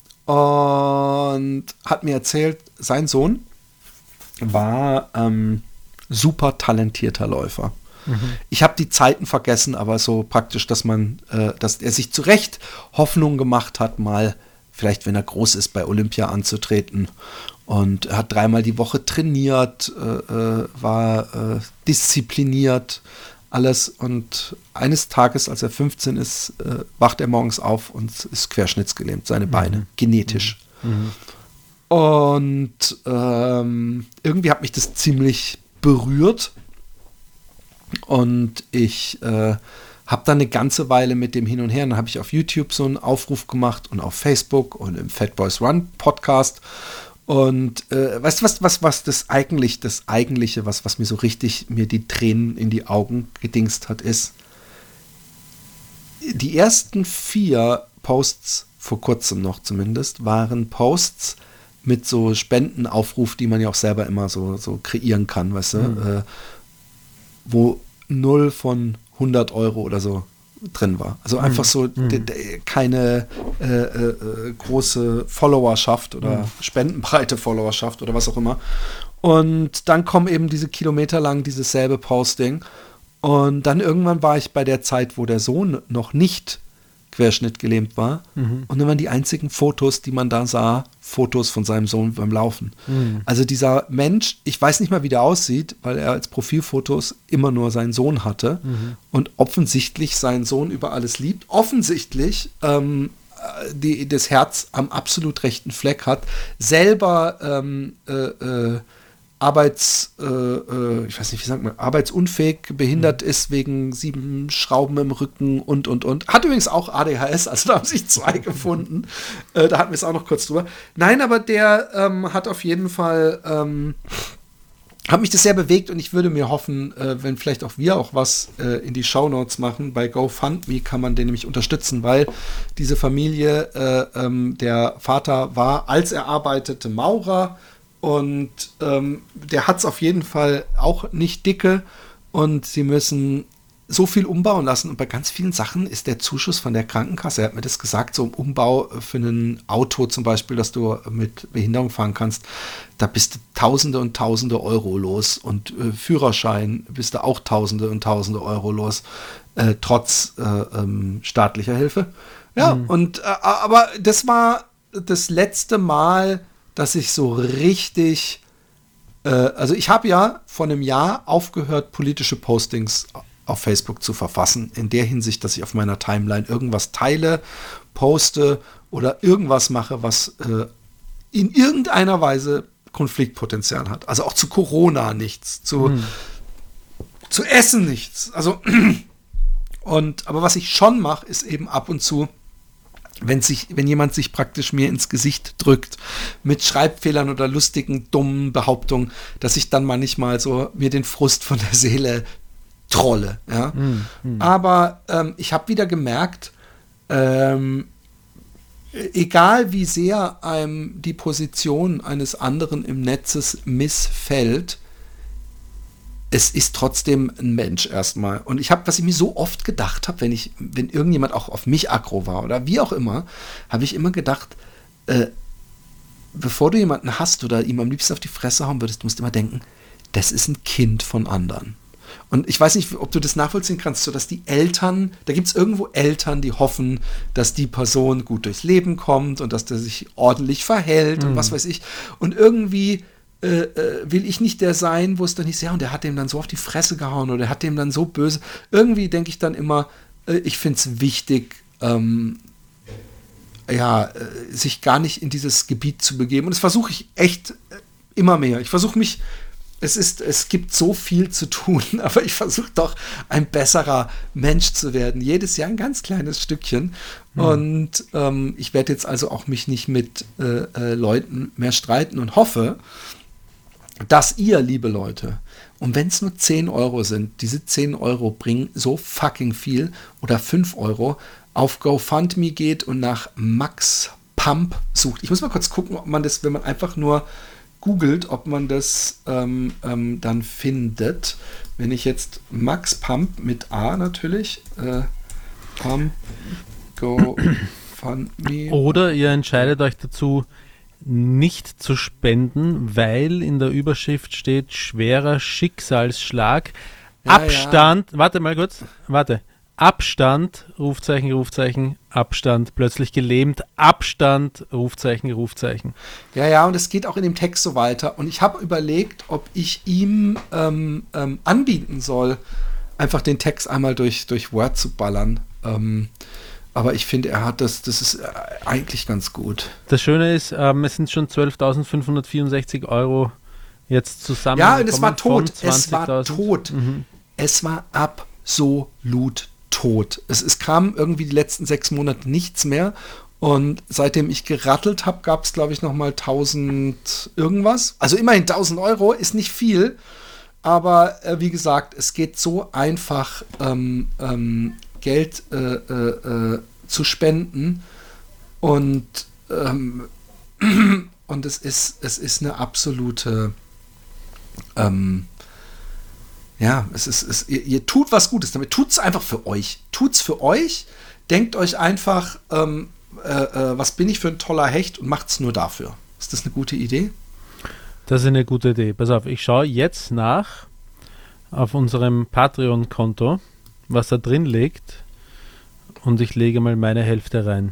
und hat mir erzählt, sein Sohn war super talentierter Läufer. Ich habe die Zeiten vergessen, aber so praktisch, dass er sich zu Recht Hoffnung gemacht hat, mal vielleicht, wenn er groß ist, bei Olympia anzutreten. Und er hat 3-mal die Woche trainiert, war diszipliniert, alles. Und eines Tages, als er 15 ist, wacht er morgens auf und ist querschnittsgelähmt, seine Beine, genetisch. Und irgendwie hat mich das ziemlich berührt. Und ich habe dann eine ganze Weile mit dem hin und her. Dann habe ich auf YouTube so einen Aufruf gemacht und auf Facebook und im Fat Boys Run Podcast. Und weißt du, was das Eigentliche, was mir so richtig mir die Tränen in die Augen gedingst hat, ist, die ersten 4 Posts, vor kurzem noch zumindest, waren Posts mit so Spendenaufruf, die man ja auch selber immer so kreieren kann, weißt du, wo 0 von 100 Euro oder so drin war. Also einfach so keine große Followerschaft oder spendenbreite Followerschaft oder was auch immer. Und dann kommen eben diese kilometerlang dieses selbe Posting. Und dann irgendwann war ich bei der Zeit, wo der Sohn noch nicht querschnittgelähmt war. Und dann waren die einzigen Fotos, die man da sah, Fotos von seinem Sohn beim Laufen. Also dieser Mensch, ich weiß nicht mal, wie der aussieht, weil er als Profilfotos immer nur seinen Sohn hatte und offensichtlich seinen Sohn über alles liebt. Offensichtlich das Herz am absolut rechten Fleck hat, selber ich weiß nicht, wie sagt man, arbeitsunfähig, behindert ist wegen 7 Schrauben im Rücken und. Hat übrigens auch ADHS, also da haben sich 2 gefunden. Da hatten wir es auch noch kurz drüber. Nein, aber der hat auf jeden Fall, hat mich das sehr bewegt und ich würde mir hoffen, wenn vielleicht auch wir auch was in die Shownotes machen, bei GoFundMe kann man den nämlich unterstützen, weil diese Familie, der Vater war, als er arbeitete, Maurer. Und der hat es auf jeden Fall auch nicht dicke und sie müssen so viel umbauen lassen. Und bei ganz vielen Sachen ist der Zuschuss von der Krankenkasse, er hat mir das gesagt, so im Umbau für ein Auto zum Beispiel, dass du mit Behinderung fahren kannst, da bist du Tausende und Tausende Euro los. Und Führerschein bist du auch Tausende und Tausende Euro los, trotz staatlicher Hilfe. Ja, aber das war das letzte Mal, dass ich so richtig, also ich habe ja vor einem Jahr aufgehört, politische Postings auf Facebook zu verfassen, in der Hinsicht, dass ich auf meiner Timeline irgendwas teile, poste oder irgendwas mache, was in irgendeiner Weise Konfliktpotenzial hat. Also auch zu Corona nichts, zu Essen nichts. Also aber was ich schon mache, ist eben ab und zu, wenn jemand sich praktisch mir ins Gesicht drückt mit Schreibfehlern oder lustigen, dummen Behauptungen, dass ich dann manchmal so mir den Frust von der Seele trolle. Ja? Aber ich habe wieder gemerkt, egal wie sehr einem die Position eines anderen im Netz missfällt, es ist trotzdem ein Mensch erstmal. Und was ich mir so oft gedacht habe, wenn irgendjemand auch auf mich aggro war oder wie auch immer, habe ich immer gedacht, bevor du jemanden hast oder ihm am liebsten auf die Fresse hauen würdest, musst du immer denken, das ist ein Kind von anderen. Und ich weiß nicht, ob du das nachvollziehen kannst, so dass die Eltern, da gibt es irgendwo Eltern, die hoffen, dass die Person gut durchs Leben kommt und dass der sich ordentlich verhält und was weiß ich. Und irgendwie will ich nicht der sein, wo es dann nicht sehr, und der hat dem dann so auf die Fresse gehauen oder der hat dem dann so böse. Irgendwie denke ich dann immer, ich finde es wichtig, sich gar nicht in dieses Gebiet zu begeben. Und das versuche ich echt immer mehr. Ich versuche mich, es gibt so viel zu tun, aber ich versuche doch ein besserer Mensch zu werden. Jedes Jahr ein ganz kleines Stückchen. Und ich werde jetzt also auch mich nicht mit Leuten mehr streiten und hoffe, dass ihr, liebe Leute, und wenn es nur 10 Euro sind, diese 10 Euro bringen so fucking viel, oder 5 Euro, auf GoFundMe geht und nach Max Pump sucht. Ich muss mal kurz gucken, ob man das, wenn man einfach nur googelt, ob man das dann findet. Wenn ich jetzt Max Pump mit A natürlich, Pump, GoFundMe. Oder ihr entscheidet euch dazu, nicht zu spenden, weil in der Überschrift steht schwerer Schicksalsschlag. Ja, Abstand, warte mal kurz, Abstand, Rufzeichen, Rufzeichen, Abstand, plötzlich gelähmt, Abstand, Rufzeichen, Rufzeichen. Ja, und es geht auch in dem Text so weiter. Und ich habe überlegt, ob ich ihm anbieten soll, einfach den Text einmal durch Word zu ballern. Aber ich finde, er hat das ist eigentlich ganz gut. Das Schöne ist, es sind schon 12.564 Euro jetzt zusammen. Ja, und es war tot. Es war tot. Es war absolut tot. Es kam irgendwie die letzten 6 Monate nichts mehr. Und seitdem ich gerattelt habe, gab es, glaube ich, nochmal 1000 irgendwas. Also immerhin 1000 Euro ist nicht viel. Aber wie gesagt, es geht so einfach, Geld zu spenden. Und und es ist eine absolute, ihr tut was Gutes damit. Tut's einfach für euch. Tut's für euch. Denkt euch einfach, was bin ich für ein toller Hecht und macht's nur dafür. Ist das eine gute Idee? Das ist eine gute Idee. Pass auf, ich schaue jetzt nach auf unserem Patreon-Konto, was da drin liegt, und ich lege mal meine Hälfte rein.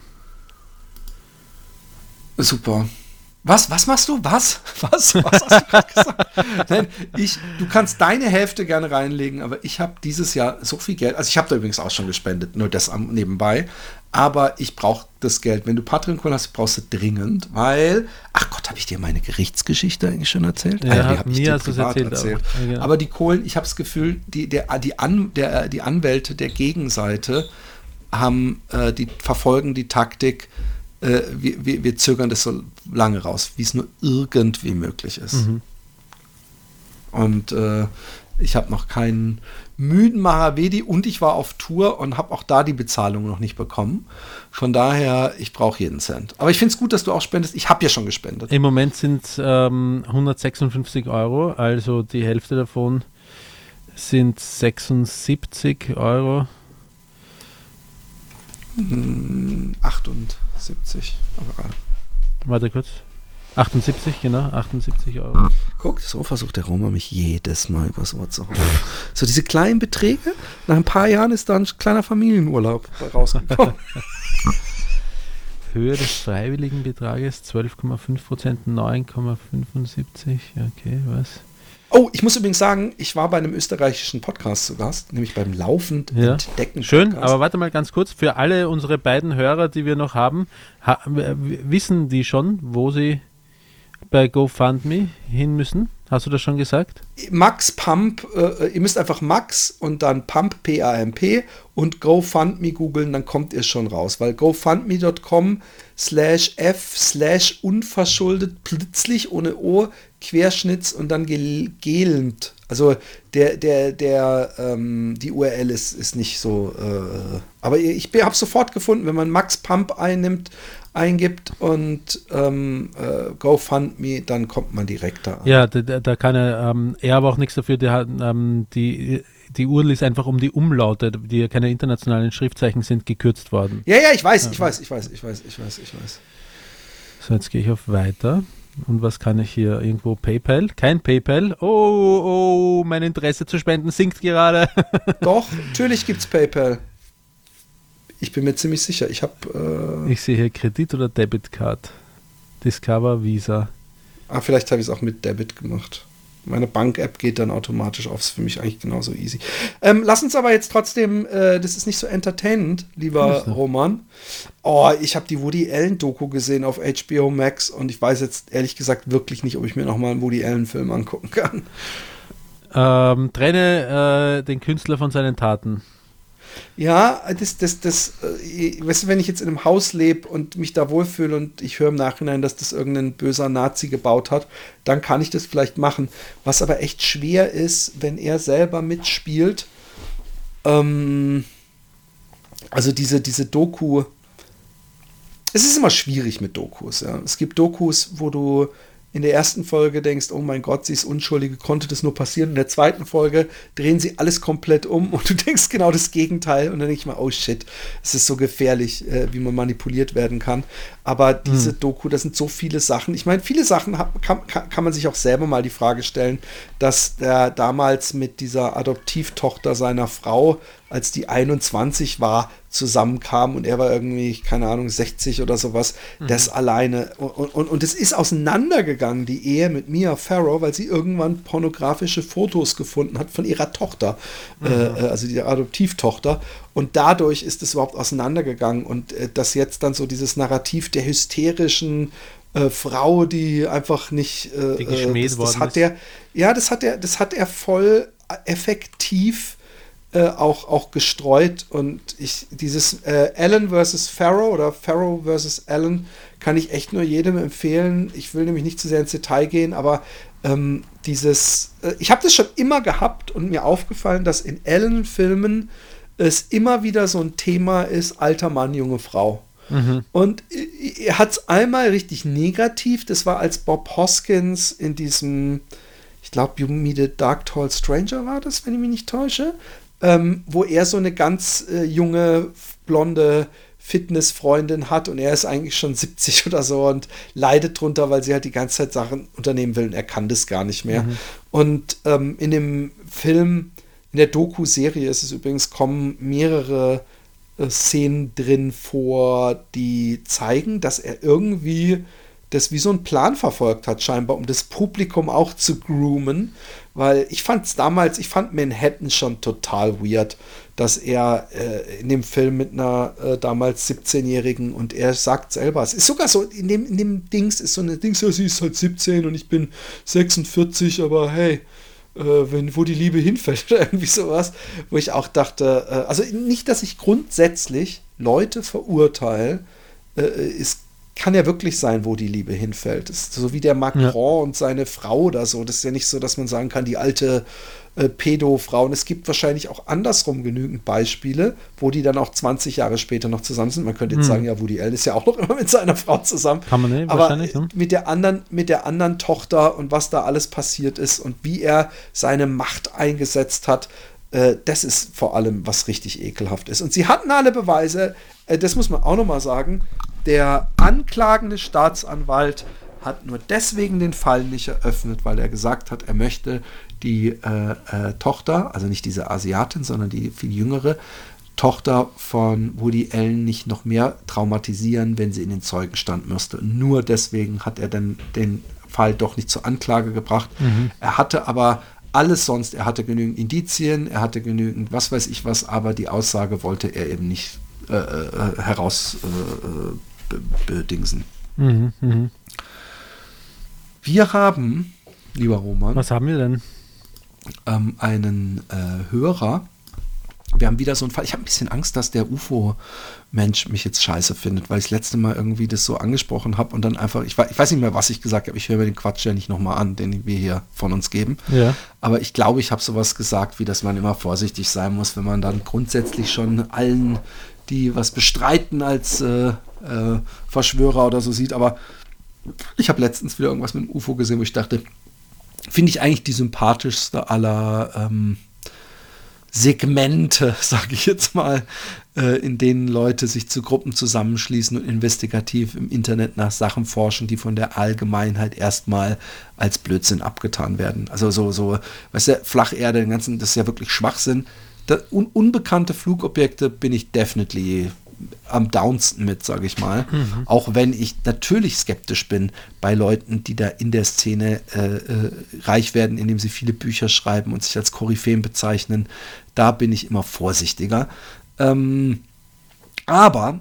Super. Was machst du? Was hast du gerade gesagt? Nein, du kannst deine Hälfte gerne reinlegen, aber ich habe dieses Jahr so viel Geld, also ich habe da übrigens auch schon gespendet, nur das nebenbei, aber ich brauche das Geld. Wenn du Patreon-Kohle hast, brauchst du dringend, weil, ach Gott, habe ich dir meine Gerichtsgeschichte eigentlich schon erzählt? Ja, Die habe ich dir privat erzählt. Aber die Kohlen, ich habe das Gefühl, die Anwälte der Gegenseite die verfolgen die Taktik, wir zögern das so lange raus, wie es nur irgendwie möglich ist. Mhm. Und ich habe noch keinen müden Mahavedi und ich war auf Tour und habe auch da die Bezahlung noch nicht bekommen. Von daher, ich brauche jeden Cent. Aber ich finde es gut, dass du auch spendest. Ich habe ja schon gespendet. Im Moment sind es 156 €, also die Hälfte davon sind 76 €. 78. Aber Warte kurz. 78, genau, 78 €. guck, so versucht der Roma mich jedes Mal übers Ohr zu hauen. So diese kleinen Beträge, nach ein paar Jahren ist da ein kleiner Familienurlaub rausgekommen. Höhe des freiwilligen Betrages 12,5%, 9,75. Okay, was? Oh, ich muss übrigens sagen, ich war bei einem österreichischen Podcast zu Gast, nämlich beim Laufend Entdecken Schön, Podcast. aber warte mal ganz kurz. Für alle unsere beiden Hörer, die wir noch haben, wissen die schon, wo sie bei GoFundMe hin müssen? Hast du das schon gesagt? Max Pump, ihr müsst einfach Max und dann Pump, P-A-M-P und GoFundMe googeln, dann kommt ihr schon raus, weil gofundme.com/f/unverschuldet plötzlich ohne O Querschnitts und dann gelend. Also die URL ist nicht so, aber ich habe sofort gefunden, wenn man Max Pump eingibt und GoFundMe, dann kommt man direkt da an. Ja, da kann er aber auch nichts dafür. Der hat, die URL ist einfach um die Umlaute, die ja keine internationalen Schriftzeichen sind, gekürzt worden. Ja, ich weiß. So, jetzt gehe ich auf Weiter. Und was kann ich hier? Irgendwo PayPal? Kein PayPal. Oh, mein Interesse zu spenden sinkt gerade. Doch, natürlich gibt's PayPal. Ich bin mir ziemlich sicher. Ich sehe hier Kredit- oder Debitcard. Discover, Visa. Vielleicht habe ich es auch mit Debit gemacht. Meine Bank-App geht dann automatisch auf. Ist für mich eigentlich genauso easy. Lass uns aber jetzt trotzdem, das ist nicht so entertainend, lieber Roman. Oh, ich habe die Woody Allen-Doku gesehen auf HBO Max und ich weiß jetzt ehrlich gesagt wirklich nicht, ob ich mir nochmal einen Woody Allen-Film angucken kann. Trenne den Künstler von seinen Taten. Ja, weißt du, wenn ich jetzt in einem Haus lebe und mich da wohlfühle und ich höre im Nachhinein, dass das irgendein böser Nazi gebaut hat, dann kann ich das vielleicht machen. Was aber echt schwer ist, wenn er selber mitspielt. Also diese Doku. Es ist immer schwierig mit Dokus. Ja. Es gibt Dokus, wo du in der ersten Folge denkst, oh mein Gott, sie ist unschuldig, wie konnte das nur passieren? In der zweiten Folge drehen sie alles komplett um und du denkst genau das Gegenteil und dann denke ich mal, oh shit, es ist so gefährlich, wie man manipuliert werden kann. Aber diese Doku, das sind so viele Sachen. Ich meine, viele Sachen kann man sich auch selber mal die Frage stellen, dass der damals mit dieser Adoptivtochter seiner Frau, als die 21 war, zusammenkam und er war irgendwie, keine Ahnung, 60 oder sowas, das alleine. Und es ist auseinandergegangen, die Ehe mit Mia Farrow, weil sie irgendwann pornografische Fotos gefunden hat von ihrer Tochter, also die Adoptivtochter. Und dadurch ist es überhaupt auseinandergegangen. Und dass jetzt dann so dieses Narrativ der hysterischen Frau, die einfach nicht die geschmäht worden ist. Das hat er voll effektiv auch gestreut und dieses Allen versus Farrow oder Farrow versus Allen kann ich echt nur jedem empfehlen. Ich will nämlich nicht zu sehr ins Detail gehen, aber ich habe das schon immer gehabt und mir aufgefallen, dass in Allen-Filmen es immer wieder so ein Thema ist, alter Mann, junge Frau. Und er hat es einmal richtig negativ, das war als Bob Hoskins in diesem, ich glaube, You Meet a Dark Tall Stranger war das, wenn ich mich nicht täusche, wo er so eine ganz junge, blonde Fitnessfreundin hat und er ist eigentlich schon 70 oder so und leidet drunter, weil sie halt die ganze Zeit Sachen unternehmen will und er kann das gar nicht mehr. Und in dem Film, in der Doku-Serie ist es übrigens, kommen mehrere Szenen drin vor, die zeigen, dass er irgendwie das wie so einen Plan verfolgt hat, scheinbar, um das Publikum auch zu groomen, weil ich fand Manhattan schon total weird, dass er in dem Film mit einer damals 17-Jährigen und er sagt selber, es ist sogar so, in dem Dings ist so eine Dings, ja, sie ist halt 17 und ich bin 46, aber hey, wo die Liebe hinfällt oder irgendwie sowas, wo ich auch dachte, also nicht, dass ich grundsätzlich Leute verurteile, es kann ja wirklich sein, wo die Liebe hinfällt. Das ist so wie der Macron und seine Frau oder so. Das ist ja nicht so, dass man sagen kann, die alte Pädo-Frau. Und es gibt wahrscheinlich auch andersrum genügend Beispiele, wo die dann auch 20 Jahre später noch zusammen sind. Man könnte jetzt sagen, ja, Woody Allen ist ja auch noch immer mit seiner Frau zusammen. Kann man nicht, aber wahrscheinlich, ne? mit der anderen Tochter und was da alles passiert ist und wie er seine Macht eingesetzt hat, das ist vor allem, was richtig ekelhaft ist. Und sie hatten alle Beweise, das muss man auch nochmal sagen, der anklagende Staatsanwalt hat nur deswegen den Fall nicht eröffnet, weil er gesagt hat, er möchte die Tochter, also nicht diese Asiatin, sondern die viel jüngere Tochter von Woody Allen nicht noch mehr traumatisieren, wenn sie in den Zeugenstand müsste. Nur deswegen hat er dann den Fall doch nicht zur Anklage gebracht. Er hatte aber alles sonst, er hatte genügend Indizien, er hatte genügend was weiß ich was, aber die Aussage wollte er eben nicht bedingsen. Wir haben, lieber Roman, was haben wir denn? Einen Hörer. Wir haben wieder so einen Fall. Ich habe ein bisschen Angst, dass der UFO-Mensch mich jetzt scheiße findet, weil ich das letzte Mal irgendwie das so angesprochen habe und dann einfach, ich weiß nicht mehr, was ich gesagt habe. Ich höre mir den Quatsch ja nicht nochmal an, den wir hier von uns geben. Ja. Aber ich glaube, ich habe sowas gesagt, wie dass man immer vorsichtig sein muss, wenn man dann grundsätzlich schon allen, die was bestreiten, als Verschwörer oder so sieht. Aber ich habe letztens wieder irgendwas mit dem UFO gesehen, wo ich dachte, finde ich eigentlich die sympathischste aller Segmente, sage ich jetzt mal, in denen Leute sich zu Gruppen zusammenschließen und investigativ im Internet nach Sachen forschen, die von der Allgemeinheit erstmal als Blödsinn abgetan werden. Also so, weißt du, Flacherde, den ganzen, das ist ja wirklich Schwachsinn. Unbekannte Flugobjekte bin ich definitely am downsten mit, sage ich mal. Auch wenn ich natürlich skeptisch bin bei Leuten, die da in der Szene reich werden, indem sie viele Bücher schreiben und sich als Koryphäen bezeichnen. Da bin ich immer vorsichtiger. Aber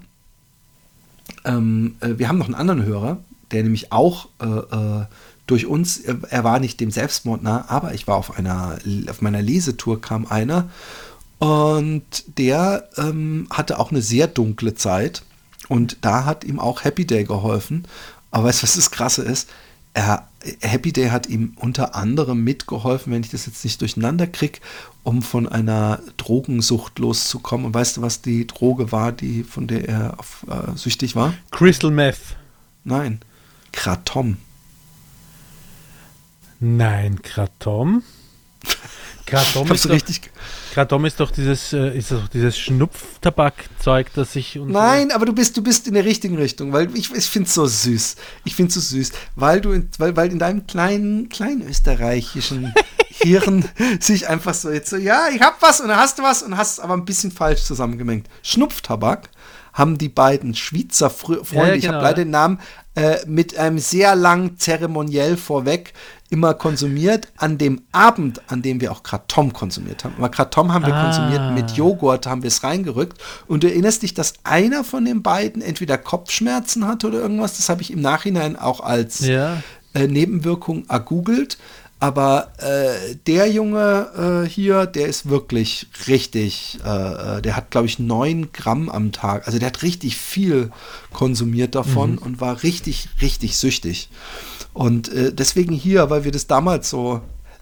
wir haben noch einen anderen Hörer, der nämlich auch durch uns, er war nicht dem Selbstmord nah, aber ich war auf meiner Lesetour, kam einer und der hatte auch eine sehr dunkle Zeit und da hat ihm auch Happy Day geholfen. Aber weißt du, was das Krasse ist? Happy Day hat ihm unter anderem mitgeholfen, wenn ich das jetzt nicht durcheinander kriege, um von einer Drogensucht loszukommen. Und weißt du, was die Droge war, von der er süchtig war? Crystal Meth. Nein, Kratom. Nein, Kratom? Kratom ist doch dieses Schnupftabakzeug, das sich... Nein, aber du bist in der richtigen Richtung, weil ich finde es so süß. Ich finde es so süß, weil in deinem kleinen österreichischen Hirn sich einfach so jetzt so, ja, ich hab was und dann hast du was und hast aber ein bisschen falsch zusammengemengt. Schnupftabak haben die beiden Schweizer Freunde, ja, genau, ich habe leider den Namen, mit einem sehr langen Zeremoniell vorweg immer konsumiert, an dem Abend, an dem wir auch Kratom konsumiert haben. Aber Kratom haben wir konsumiert, mit Joghurt haben wir es reingerückt. Und du erinnerst dich, dass einer von den beiden entweder Kopfschmerzen hatte oder irgendwas, das habe ich im Nachhinein auch als Nebenwirkung ergoogelt. Aber der Junge hier, der ist wirklich richtig, der hat, glaube ich, 9 Gramm am Tag. Also der hat richtig viel konsumiert davon und war richtig, richtig süchtig. Und deswegen hier, weil wir das damals so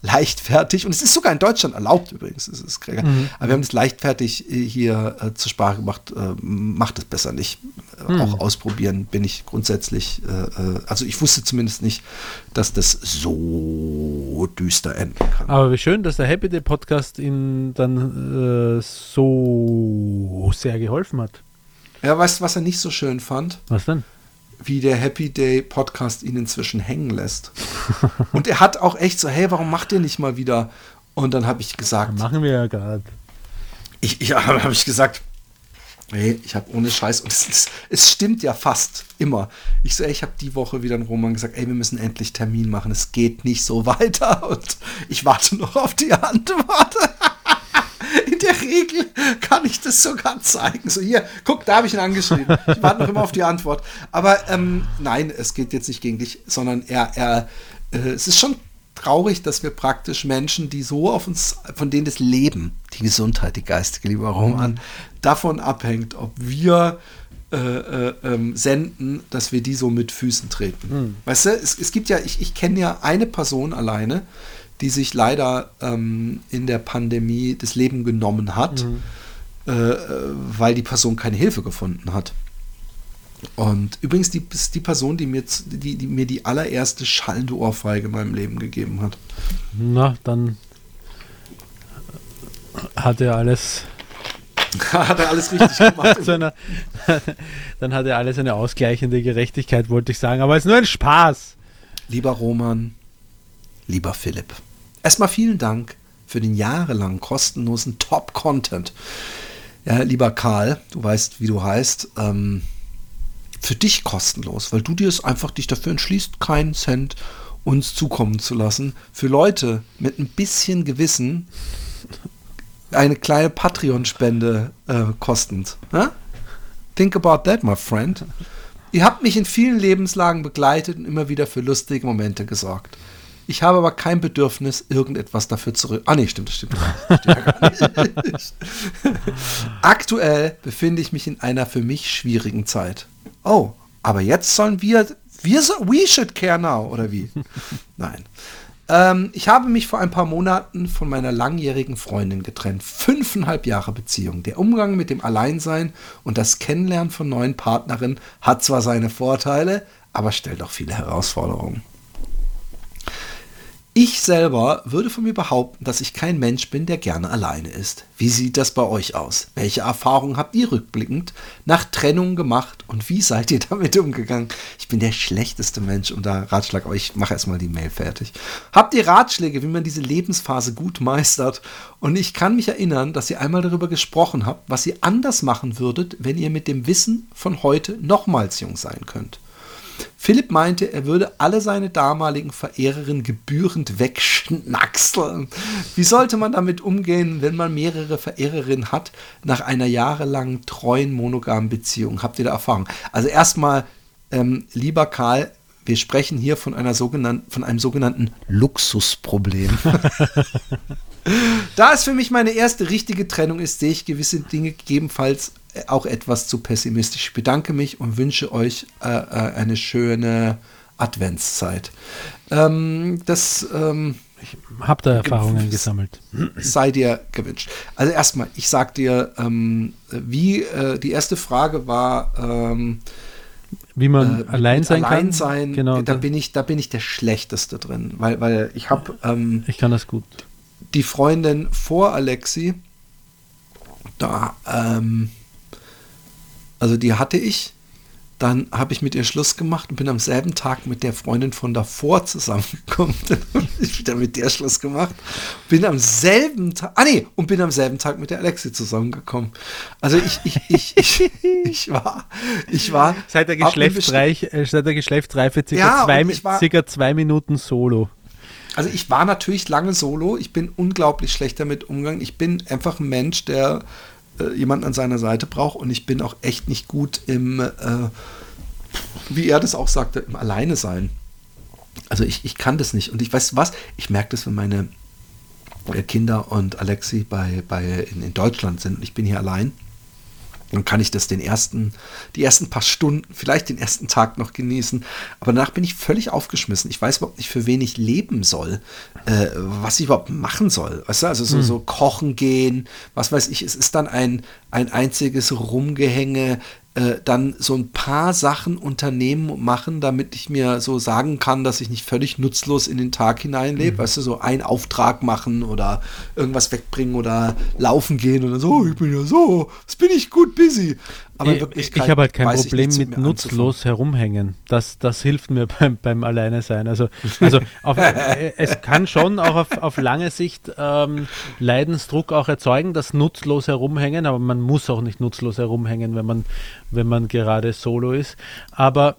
leichtfertig, und es ist sogar in Deutschland erlaubt übrigens, aber wir haben das leichtfertig hier zur Sprache gemacht, macht es besser nicht. Auch ausprobieren bin ich grundsätzlich, also ich wusste zumindest nicht, dass das so düster enden kann. Aber wie schön, dass der Happy Day Podcast Ihnen dann so sehr geholfen hat. Ja, weißt du, was er nicht so schön fand? Was denn? Wie der Happy Day Podcast ihn inzwischen hängen lässt. Und er hat auch echt so, hey, warum macht ihr nicht mal wieder? Und dann habe ich gesagt, Machen wir ja gerade. habe ich gesagt, hey, ich habe ohne Scheiß, und es stimmt ja fast immer. Ich so, ey, ich habe die Woche wieder an Roman gesagt, ey, wir müssen endlich Termin machen, es geht nicht so weiter, und ich warte noch auf die Antwort. In der Regel kann ich das sogar zeigen. So, hier, guck, da habe ich ihn angeschrieben. Ich warte noch immer auf die Antwort. Aber nein, es geht jetzt nicht gegen dich, sondern es ist schon traurig, dass wir praktisch Menschen, die so auf uns, von denen das Leben, die Gesundheit, die geistige, lieber Roman, davon abhängt, ob wir senden, dass wir die so mit Füßen treten. Weißt du, es gibt ja, ich kenne ja eine Person alleine, die sich leider in der Pandemie das Leben genommen hat, weil die Person keine Hilfe gefunden hat. Und übrigens die Person, die mir die allererste schallende Ohrfeige in meinem Leben gegeben hat. Na, dann hat er alles... Hat er alles richtig gemacht. Dann hat er alles eine ausgleichende Gerechtigkeit, wollte ich sagen. Aber es ist nur ein Spaß. Lieber Roman, lieber Philipp, erstmal vielen Dank für den jahrelang kostenlosen Top-Content. Ja, lieber Karl, du weißt, wie du heißt, für dich kostenlos, weil du dir es einfach dich dafür entschließt, keinen Cent uns zukommen zu lassen. Für Leute mit ein bisschen Gewissen eine kleine Patreon-Spende kostend. Ja? Think about that, my friend. Ihr habt mich in vielen Lebenslagen begleitet und immer wieder für lustige Momente gesorgt. Ich habe aber kein Bedürfnis, irgendetwas dafür zurück... Ah nee, stimmt, das stimmt gar nicht. Aktuell befinde ich mich in einer für mich schwierigen Zeit. Oh, aber jetzt sollen we should care now, oder wie? Nein. Ich habe mich vor ein paar Monaten von meiner langjährigen Freundin getrennt. 5,5 Jahre Beziehung. Der Umgang mit dem Alleinsein und das Kennenlernen von neuen Partnerinnen hat zwar seine Vorteile, aber stellt auch viele Herausforderungen. Ich selber würde von mir behaupten, dass ich kein Mensch bin, der gerne alleine ist. Wie sieht das bei euch aus? Welche Erfahrungen habt ihr rückblickend nach Trennung gemacht und wie seid ihr damit umgegangen? Ich bin der schlechteste Mensch und da Ratschlag, aber ich mache erstmal die Mail fertig. Habt ihr Ratschläge, wie man diese Lebensphase gut meistert? Und ich kann mich erinnern, dass ihr einmal darüber gesprochen habt, was ihr anders machen würdet, wenn ihr mit dem Wissen von heute nochmals jung sein könnt. Philipp meinte, er würde alle seine damaligen Verehrerinnen gebührend wegschnackseln. Wie sollte man damit umgehen, wenn man mehrere Verehrerinnen hat, nach einer jahrelangen treuen, monogamen Beziehung? Habt ihr da Erfahrung? Also erstmal, lieber Karl, wir sprechen hier von einem sogenannten Luxusproblem. Da es für mich meine erste richtige Trennung ist, sehe ich gewisse Dinge gegebenenfalls auch etwas zu pessimistisch. Ich bedanke mich und wünsche euch eine schöne Adventszeit. Ich habe da Erfahrungen gesammelt. Sei dir gewünscht. Also erstmal, ich sag dir, die erste Frage war, wie man allein sein kann. Genau, da bin ich der Schlechteste drin, weil ich habe ich kann das gut. Die Freundin vor Alexi, also die hatte ich, dann habe ich mit ihr Schluss gemacht und bin am selben Tag mit der Freundin von davor zusammengekommen. Dann habe ich wieder mit der Schluss gemacht. Bin am selben Tag mit der Alexi zusammengekommen. Also ich war Seit der Geschlechtsreife circa 2 Minuten solo. Also ich war natürlich lange solo. Ich bin unglaublich schlecht damit umgegangen. Ich bin einfach ein Mensch, der jemanden an seiner Seite braucht und ich bin auch echt nicht gut im, wie er das auch sagte, im Alleine sein. Also ich kann das nicht. Und ich weiß was, ich merke das, wenn meine Kinder und Alexi in Deutschland sind und ich bin hier allein. Dann kann ich das die ersten paar Stunden, vielleicht den ersten Tag noch genießen. Aber danach bin ich völlig aufgeschmissen. Ich weiß überhaupt nicht, für wen ich leben soll, was ich überhaupt machen soll. Weißt du, also so kochen gehen, was weiß ich. Es ist dann ein einziges Rumgehänge, dann so ein paar Sachen unternehmen und machen, damit ich mir so sagen kann, dass ich nicht völlig nutzlos in den Tag hineinlebe. Weißt du, so einen Auftrag machen oder irgendwas wegbringen oder laufen gehen oder so, ich bin ja so, jetzt bin ich gut busy. Aber in Wirklichkeit ich habe halt kein weiß ich Problem nichts mit mir nutzlos herumhängen. Das hilft mir beim Alleine sein. Also es kann schon auch auf lange Sicht Leidensdruck auch erzeugen, das nutzlos herumhängen, aber man muss auch nicht nutzlos herumhängen, wenn man gerade solo ist. Aber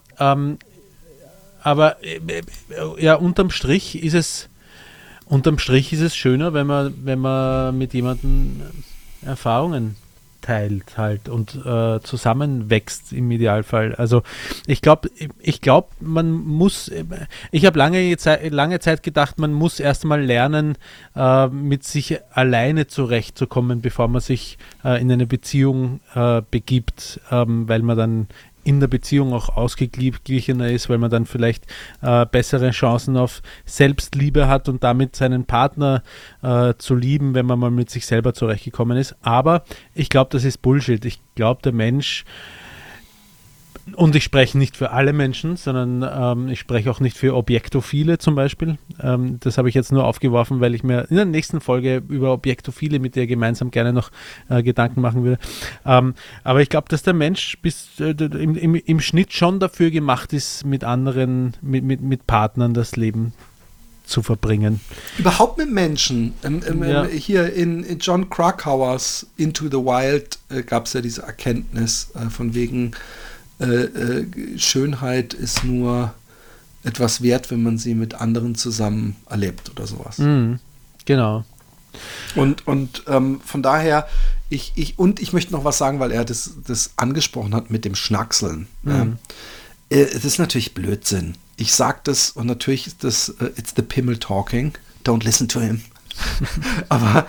ja, unterm Strich ist es schöner, wenn man mit jemandem Erfahrungen teilt halt und zusammenwächst im Idealfall. Also ich glaube, man muss, ich habe lange Zeit gedacht, man muss erstmal lernen, mit sich alleine zurechtzukommen, bevor man sich in eine Beziehung begibt, weil man dann in der Beziehung auch ausgeglichener ist, weil man dann vielleicht bessere Chancen auf Selbstliebe hat und damit seinen Partner zu lieben, wenn man mal mit sich selber zurechtgekommen ist. Aber ich glaube, das ist Bullshit. Ich glaube, der Mensch, und ich spreche nicht für alle Menschen, sondern ich spreche auch nicht für Objektophile zum Beispiel. Das habe ich jetzt nur aufgeworfen, weil ich mir in der nächsten Folge über Objektophile mit dir gemeinsam gerne noch Gedanken machen würde. Aber ich glaube, dass der Mensch im Schnitt schon dafür gemacht ist, mit anderen, mit Partnern das Leben zu verbringen. Überhaupt mit Menschen. Ja. Hier in John Krakauers Into the Wild gab es ja diese Erkenntnis von wegen Schönheit ist nur etwas wert, wenn man sie mit anderen zusammen erlebt oder sowas. Genau. Und von daher, ich möchte noch was sagen, weil er das angesprochen hat mit dem Schnackseln. Es ist natürlich Blödsinn. Ich sag das und natürlich ist das it's the Pimmel talking. Don't listen to him. Aber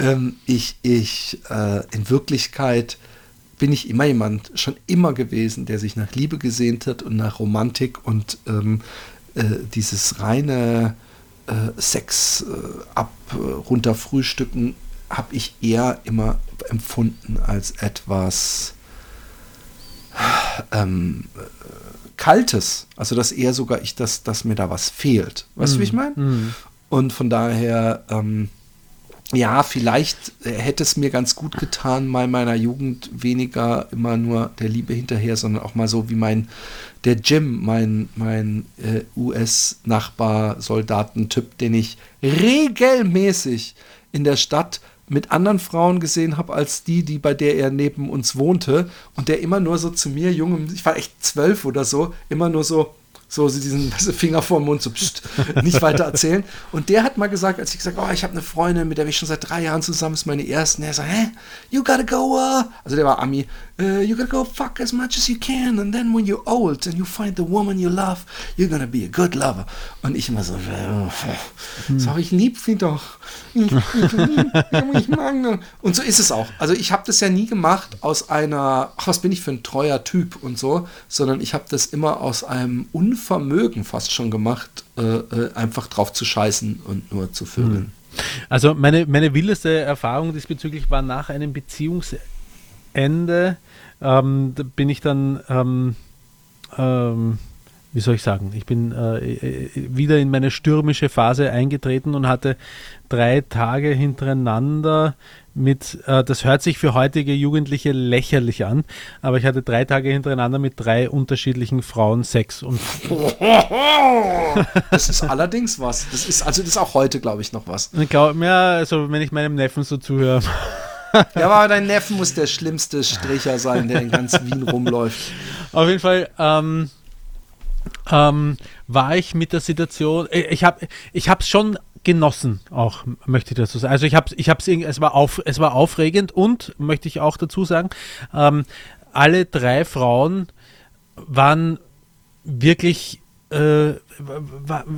in Wirklichkeit bin ich schon immer gewesen, der sich nach Liebe gesehnt hat und nach Romantik und dieses reine Sex runter Frühstücken habe ich eher immer empfunden als etwas Kaltes. Also dass eher sogar dass mir da was fehlt. Weißt du, wie ich meine? Und von daher ja, vielleicht hätte es mir ganz gut getan, mal in meiner Jugend weniger immer nur der Liebe hinterher, sondern auch mal so wie der Jim, mein US-Nachbar-Soldatentyp, den ich regelmäßig in der Stadt mit anderen Frauen gesehen habe, als die bei der er neben uns wohnte und der immer nur so zu mir, ich war echt 12 oder so, immer nur so diesen Finger vor dem Mund, so pst, nicht weiter erzählen. Und der hat mal gesagt, als ich gesagt habe, ich habe eine Freundin, mit der bin ich schon seit 3 Jahren zusammen, ist meine erste. Und er sagt, you gotta go, also der war Ami, you gotta go fuck as much as you can and then when you're old and you find the woman you love, you're gonna be a good lover. Und ich immer so, sag ich lieb sie doch. Ich mag. Und so ist es auch. Also ich habe das ja nie gemacht aus einer, was bin ich für ein treuer Typ und so, sondern ich habe das immer aus einem Unvermögen fast schon gemacht, einfach drauf zu scheißen und nur zu vögeln. Also meine wildeste Erfahrung diesbezüglich war nach einem Beziehungsende, da bin ich dann, wie soll ich sagen, ich bin wieder in meine stürmische Phase eingetreten und hatte 3 Tage hintereinander das hört sich für heutige Jugendliche lächerlich an, aber ich hatte 3 Tage hintereinander mit 3 unterschiedlichen Frauen Sex. Und das ist allerdings was. Das ist auch heute, glaube ich, noch was. Ich glaube, ja, also wenn ich meinem Neffen so zuhöre. Ja, aber dein Neffen muss der schlimmste Stricher sein, der in ganz Wien rumläuft. Auf jeden Fall war ich mit der Situation, ich habe es schon genossen, auch möchte ich dazu sagen. Also es war aufregend und, möchte ich auch dazu sagen, alle 3 Frauen waren wirklich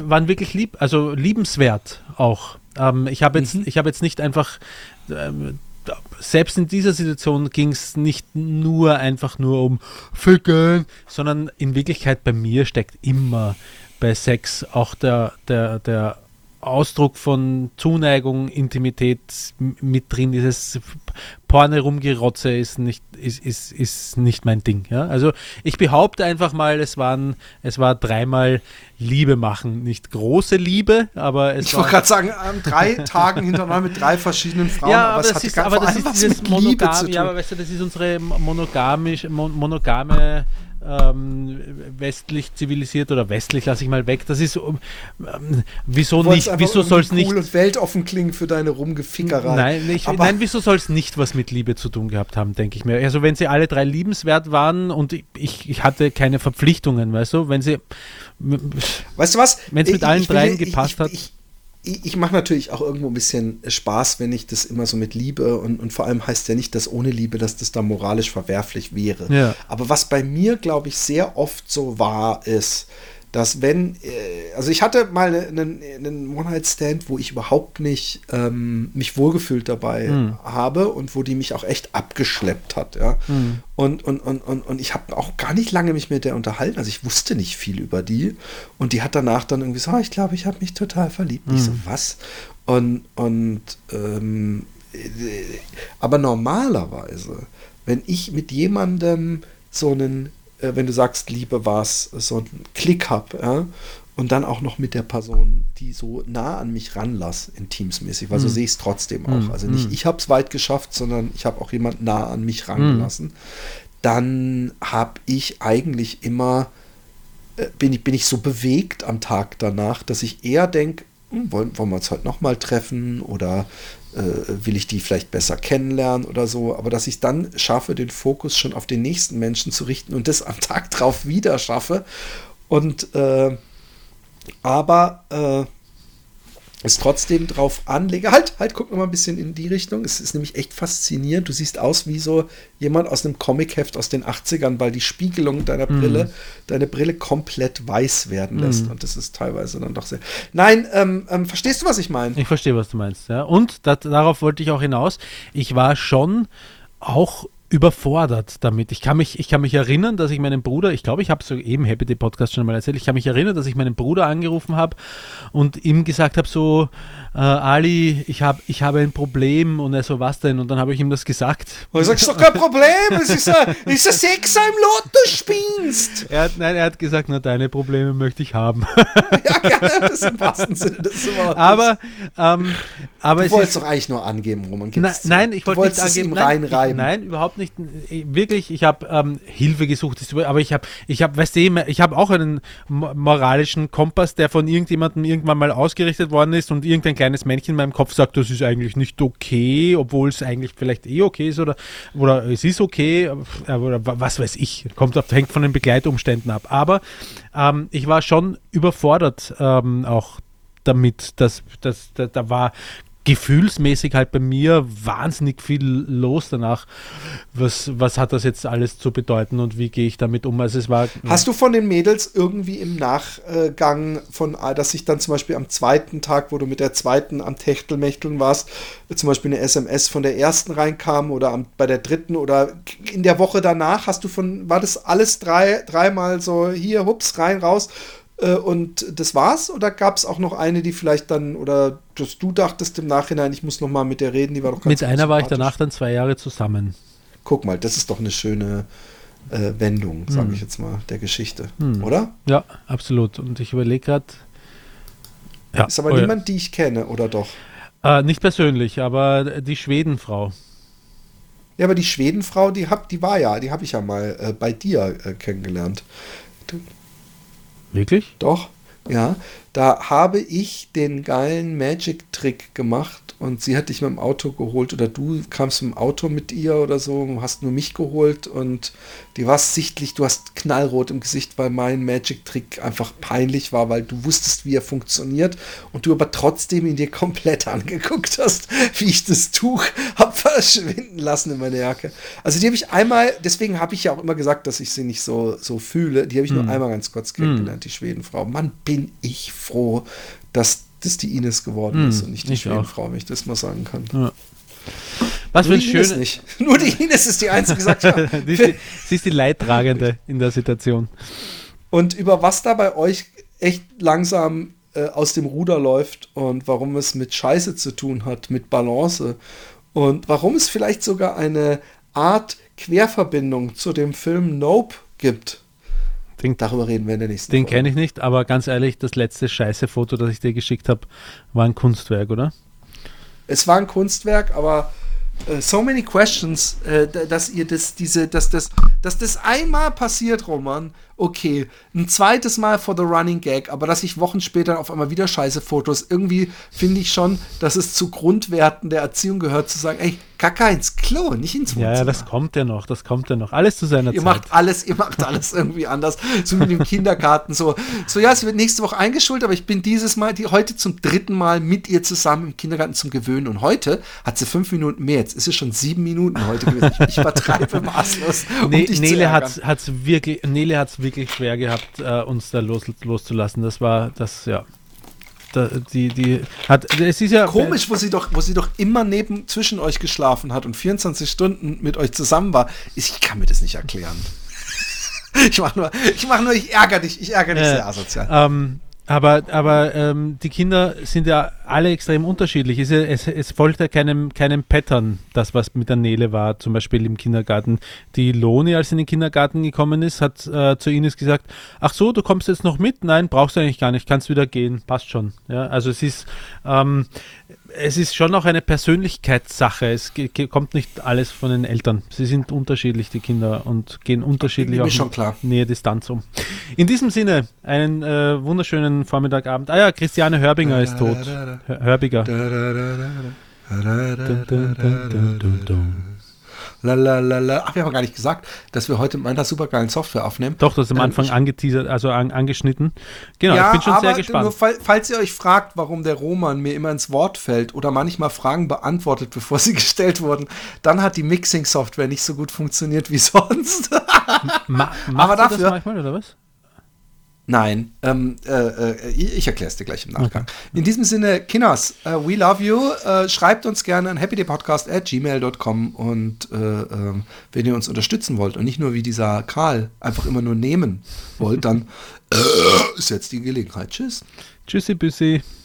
lieb, also liebenswert auch. Ich habe jetzt nicht einfach selbst in dieser Situation ging es nicht einfach nur um Ficken, sondern in Wirklichkeit bei mir steckt immer bei Sex auch der Ausdruck von Zuneigung, Intimität mit drin. Dieses Porne-Rumgerotze ist nicht mein Ding. Ja? Also ich behaupte einfach mal, es war dreimal Liebe machen. Nicht große Liebe, aber es Ich wollte gerade sagen, an 3 Tagen hintereinander mit 3 verschiedenen Frauen, ja, aber es hat vor allem was mit Liebe zu tun. Ja, aber weißt du, das ist unsere monogame westlich zivilisiert oder westlich lasse ich mal weg. Das ist wieso soll es nicht cool und weltoffen klingen für deine Rumgefickerei. Nein, wieso soll es nicht was mit Liebe zu tun gehabt haben, denke ich mir. Also wenn sie alle 3 liebenswert waren und ich hatte keine Verpflichtungen, weißt du, weißt du was? Wenn es mit allen 3 gepasst hat. Ich mache natürlich auch irgendwo ein bisschen Spaß, wenn ich das immer so mit Liebe und vor allem heißt ja nicht, dass ohne Liebe, dass das da moralisch verwerflich wäre. Ja. Aber was bei mir, glaube ich, sehr oft so war, ist, dass also ich hatte mal einen One-Night-Stand, wo ich überhaupt nicht mich wohlgefühlt dabei habe und wo die mich auch echt abgeschleppt hat, ja. Und ich habe auch gar nicht lange mich mit der unterhalten, also ich wusste nicht viel über die und die hat danach dann irgendwie so, ich glaube, ich habe mich total verliebt. Ich so, was? Aber normalerweise, wenn ich mit jemandem so einen wenn du sagst, Liebe war's, so einen Klick hab, ja, und dann auch noch mit der Person, die so nah an mich ranlass, intimsmäßig, weil so sehe ich es trotzdem auch. Also nicht ich habe es weit geschafft, sondern ich habe auch jemand nah an mich rangelassen. Dann habe ich eigentlich immer, bin ich so bewegt am Tag danach, dass ich eher denke, wollen wir uns heute nochmal treffen oder will ich die vielleicht besser kennenlernen oder so, aber dass ich dann schaffe, den Fokus schon auf den nächsten Menschen zu richten und das am Tag drauf wieder schaffe und es trotzdem drauf anlege. Halt, guck noch mal ein bisschen in die Richtung. Es ist nämlich echt faszinierend. Du siehst aus wie so jemand aus einem Comicheft aus den 80ern, weil die Spiegelung deiner deine Brille komplett weiß werden lässt. Und das ist teilweise dann doch sehr... Nein, verstehst du, was ich meine? Ich verstehe, was du meinst. Ja. Und darauf wollte ich auch hinaus. Ich war schon auch überfordert damit. Ich kann mich erinnern, dass ich meinen Bruder, ich glaube, ich habe es so eben Happy Day Podcast schon mal erzählt, ich kann mich erinnern, dass ich meinen Bruder angerufen habe und ihm gesagt habe, so, Ali, ich habe ein Problem und er so, was denn? Und dann habe ich ihm das gesagt. Und du sagst, doch kein Problem, es ist ein Sechser im Lotto spielst. Er hat gesagt, na, deine Probleme möchte ich haben. Ja, gerne, das ist im wahrsten Sinne des Wortes. Aber du wolltest doch eigentlich nur angeben, Roman. Nein, ich wollte nicht angeben. Reinreiben. Nein, überhaupt nicht. Wirklich, ich habe Hilfe gesucht, aber ich habe auch einen moralischen Kompass, der von irgendjemandem irgendwann mal ausgerichtet worden ist und irgendein kleines Männchen in meinem Kopf sagt, das ist eigentlich nicht okay, obwohl es eigentlich vielleicht okay ist oder es ist okay, oder was weiß ich, hängt von den Begleitumständen ab. Aber ich war schon überfordert auch damit, dass da war gefühlsmäßig halt bei mir wahnsinnig viel los danach. Was hat das jetzt alles zu bedeuten und wie gehe ich damit um? Also es war. Hast du von den Mädels irgendwie im Nachgang dass sich dann zum Beispiel am 2. Tag, wo du mit der 2. am Techtelmächteln warst, zum Beispiel eine SMS von der 1. reinkam oder bei der 3. oder in der Woche danach, war das alles dreimal so hier, hups, rein, raus? Und das war's? Oder gab es auch noch eine, die vielleicht dann, oder dass du dachtest im Nachhinein, ich muss noch mal mit der reden, die war doch ganz Mit einer war ich danach dann 2 Jahre zusammen. Guck mal, das ist doch eine schöne Wendung, sage ich jetzt mal, der Geschichte, oder? Ja, absolut. Und ich überlege gerade... Ja, ist aber niemand, die ich kenne, oder doch? Nicht persönlich, aber die Schwedenfrau. Ja, aber die Schwedenfrau, die habe ich ja mal bei dir kennengelernt. Wirklich? Doch, ja. Da habe ich den geilen Magic-Trick gemacht und sie hat dich mit dem Auto geholt oder du kamst mit dem Auto mit ihr oder so, hast nur mich geholt und die warst sichtlich, du hast knallrot im Gesicht, weil mein Magic-Trick einfach peinlich war, weil du wusstest, wie er funktioniert und du aber trotzdem ihn dir komplett angeguckt hast, wie ich das Tuch habe verschwinden lassen in meiner Jacke. Also die habe ich einmal, deswegen habe ich ja auch immer gesagt, dass ich sie nicht so fühle, die habe ich nur einmal ganz kurz kennengelernt, die Schwedenfrau. Mann, bin ich froh, dass das die Ines geworden ist und nicht die Schwedenfrau, wenn ich das mal sagen kann. Ja. Was für Nur ein die Ines schönes. nicht. Nur die Ines ist die Einzige, die gesagt hat. Sie ist die Leidtragende in der Situation. Und über was da bei euch echt langsam aus dem Ruder läuft und warum es mit Scheiße zu tun hat, mit Balance und warum es vielleicht sogar eine Art Querverbindung zu dem Film Nope gibt. Darüber reden wir in der nächsten Den Folge. kenne ich nicht, aber ganz ehrlich, das letzte Scheiße-Foto, das ich dir geschickt habe, war ein Kunstwerk, oder? Es war ein Kunstwerk, aber so many questions, dass das einmal passiert, Roman, okay, ein zweites Mal for the running gag, aber dass ich Wochen später auf einmal wieder scheiße Fotos, irgendwie finde ich schon, dass es zu Grundwerten der Erziehung gehört, zu sagen, ey, Kacke ins Klo, nicht ins Wohnzimmer. Ja, das kommt ja noch. Alles zu seiner Ihr Zeit. macht alles irgendwie anders. So mit dem Kindergarten. So, ja, es wird nächste Woche eingeschult, aber ich bin heute zum 3. Mal mit ihr zusammen im Kindergarten zum Gewöhnen. Und heute hat sie 5 Minuten mehr. Jetzt ist es schon 7 Minuten heute gewesen. Ich übertreibe maßlos. Nele hat's wirklich schwer gehabt, uns da loszulassen. Es ist ja komisch, wo sie doch immer zwischen euch geschlafen hat und 24 Stunden mit euch zusammen war. Ich kann mir das nicht erklären. Ich ärgere dich sehr asozial. Aber die Kinder sind ja alle extrem unterschiedlich. Es folgt ja keinem Pattern, das was mit der Nele war, zum Beispiel im Kindergarten. Die Loni, als sie in den Kindergarten gekommen ist, hat zu Ines gesagt, ach so, du kommst jetzt noch mit? Nein, brauchst du eigentlich gar nicht, kannst wieder gehen, passt schon. Ja, also es ist schon auch eine Persönlichkeitssache. Es kommt nicht alles von den Eltern. Sie sind unterschiedlich, die Kinder, und gehen unterschiedlich auch mit Nähe Distanz um. In diesem Sinne, einen wunderschönen Vormittagabend. Ja, Christiane Hörbinger ist tot. Hörbiger. Ach, wir haben gar nicht gesagt, dass wir heute mit meiner supergeilen Software aufnehmen. Doch, das ist am Anfang angeteasert, also angeschnitten. Genau, ja, ich bin schon sehr gespannt. Nur falls ihr euch fragt, warum der Roman mir immer ins Wort fällt oder manchmal Fragen beantwortet, bevor sie gestellt wurden, dann hat die Mixing-Software nicht so gut funktioniert wie sonst. Aber dafür, das manchmal, oder was? Nein, ich erkläre es dir gleich im Nachgang. Okay. In diesem Sinne, Kinders, we love you. Schreibt uns gerne an happydaypodcast@gmail.com und wenn ihr uns unterstützen wollt und nicht nur wie dieser Karl einfach immer nur nehmen wollt, dann ist jetzt die Gelegenheit. Tschüss. Tschüssi, Büssi.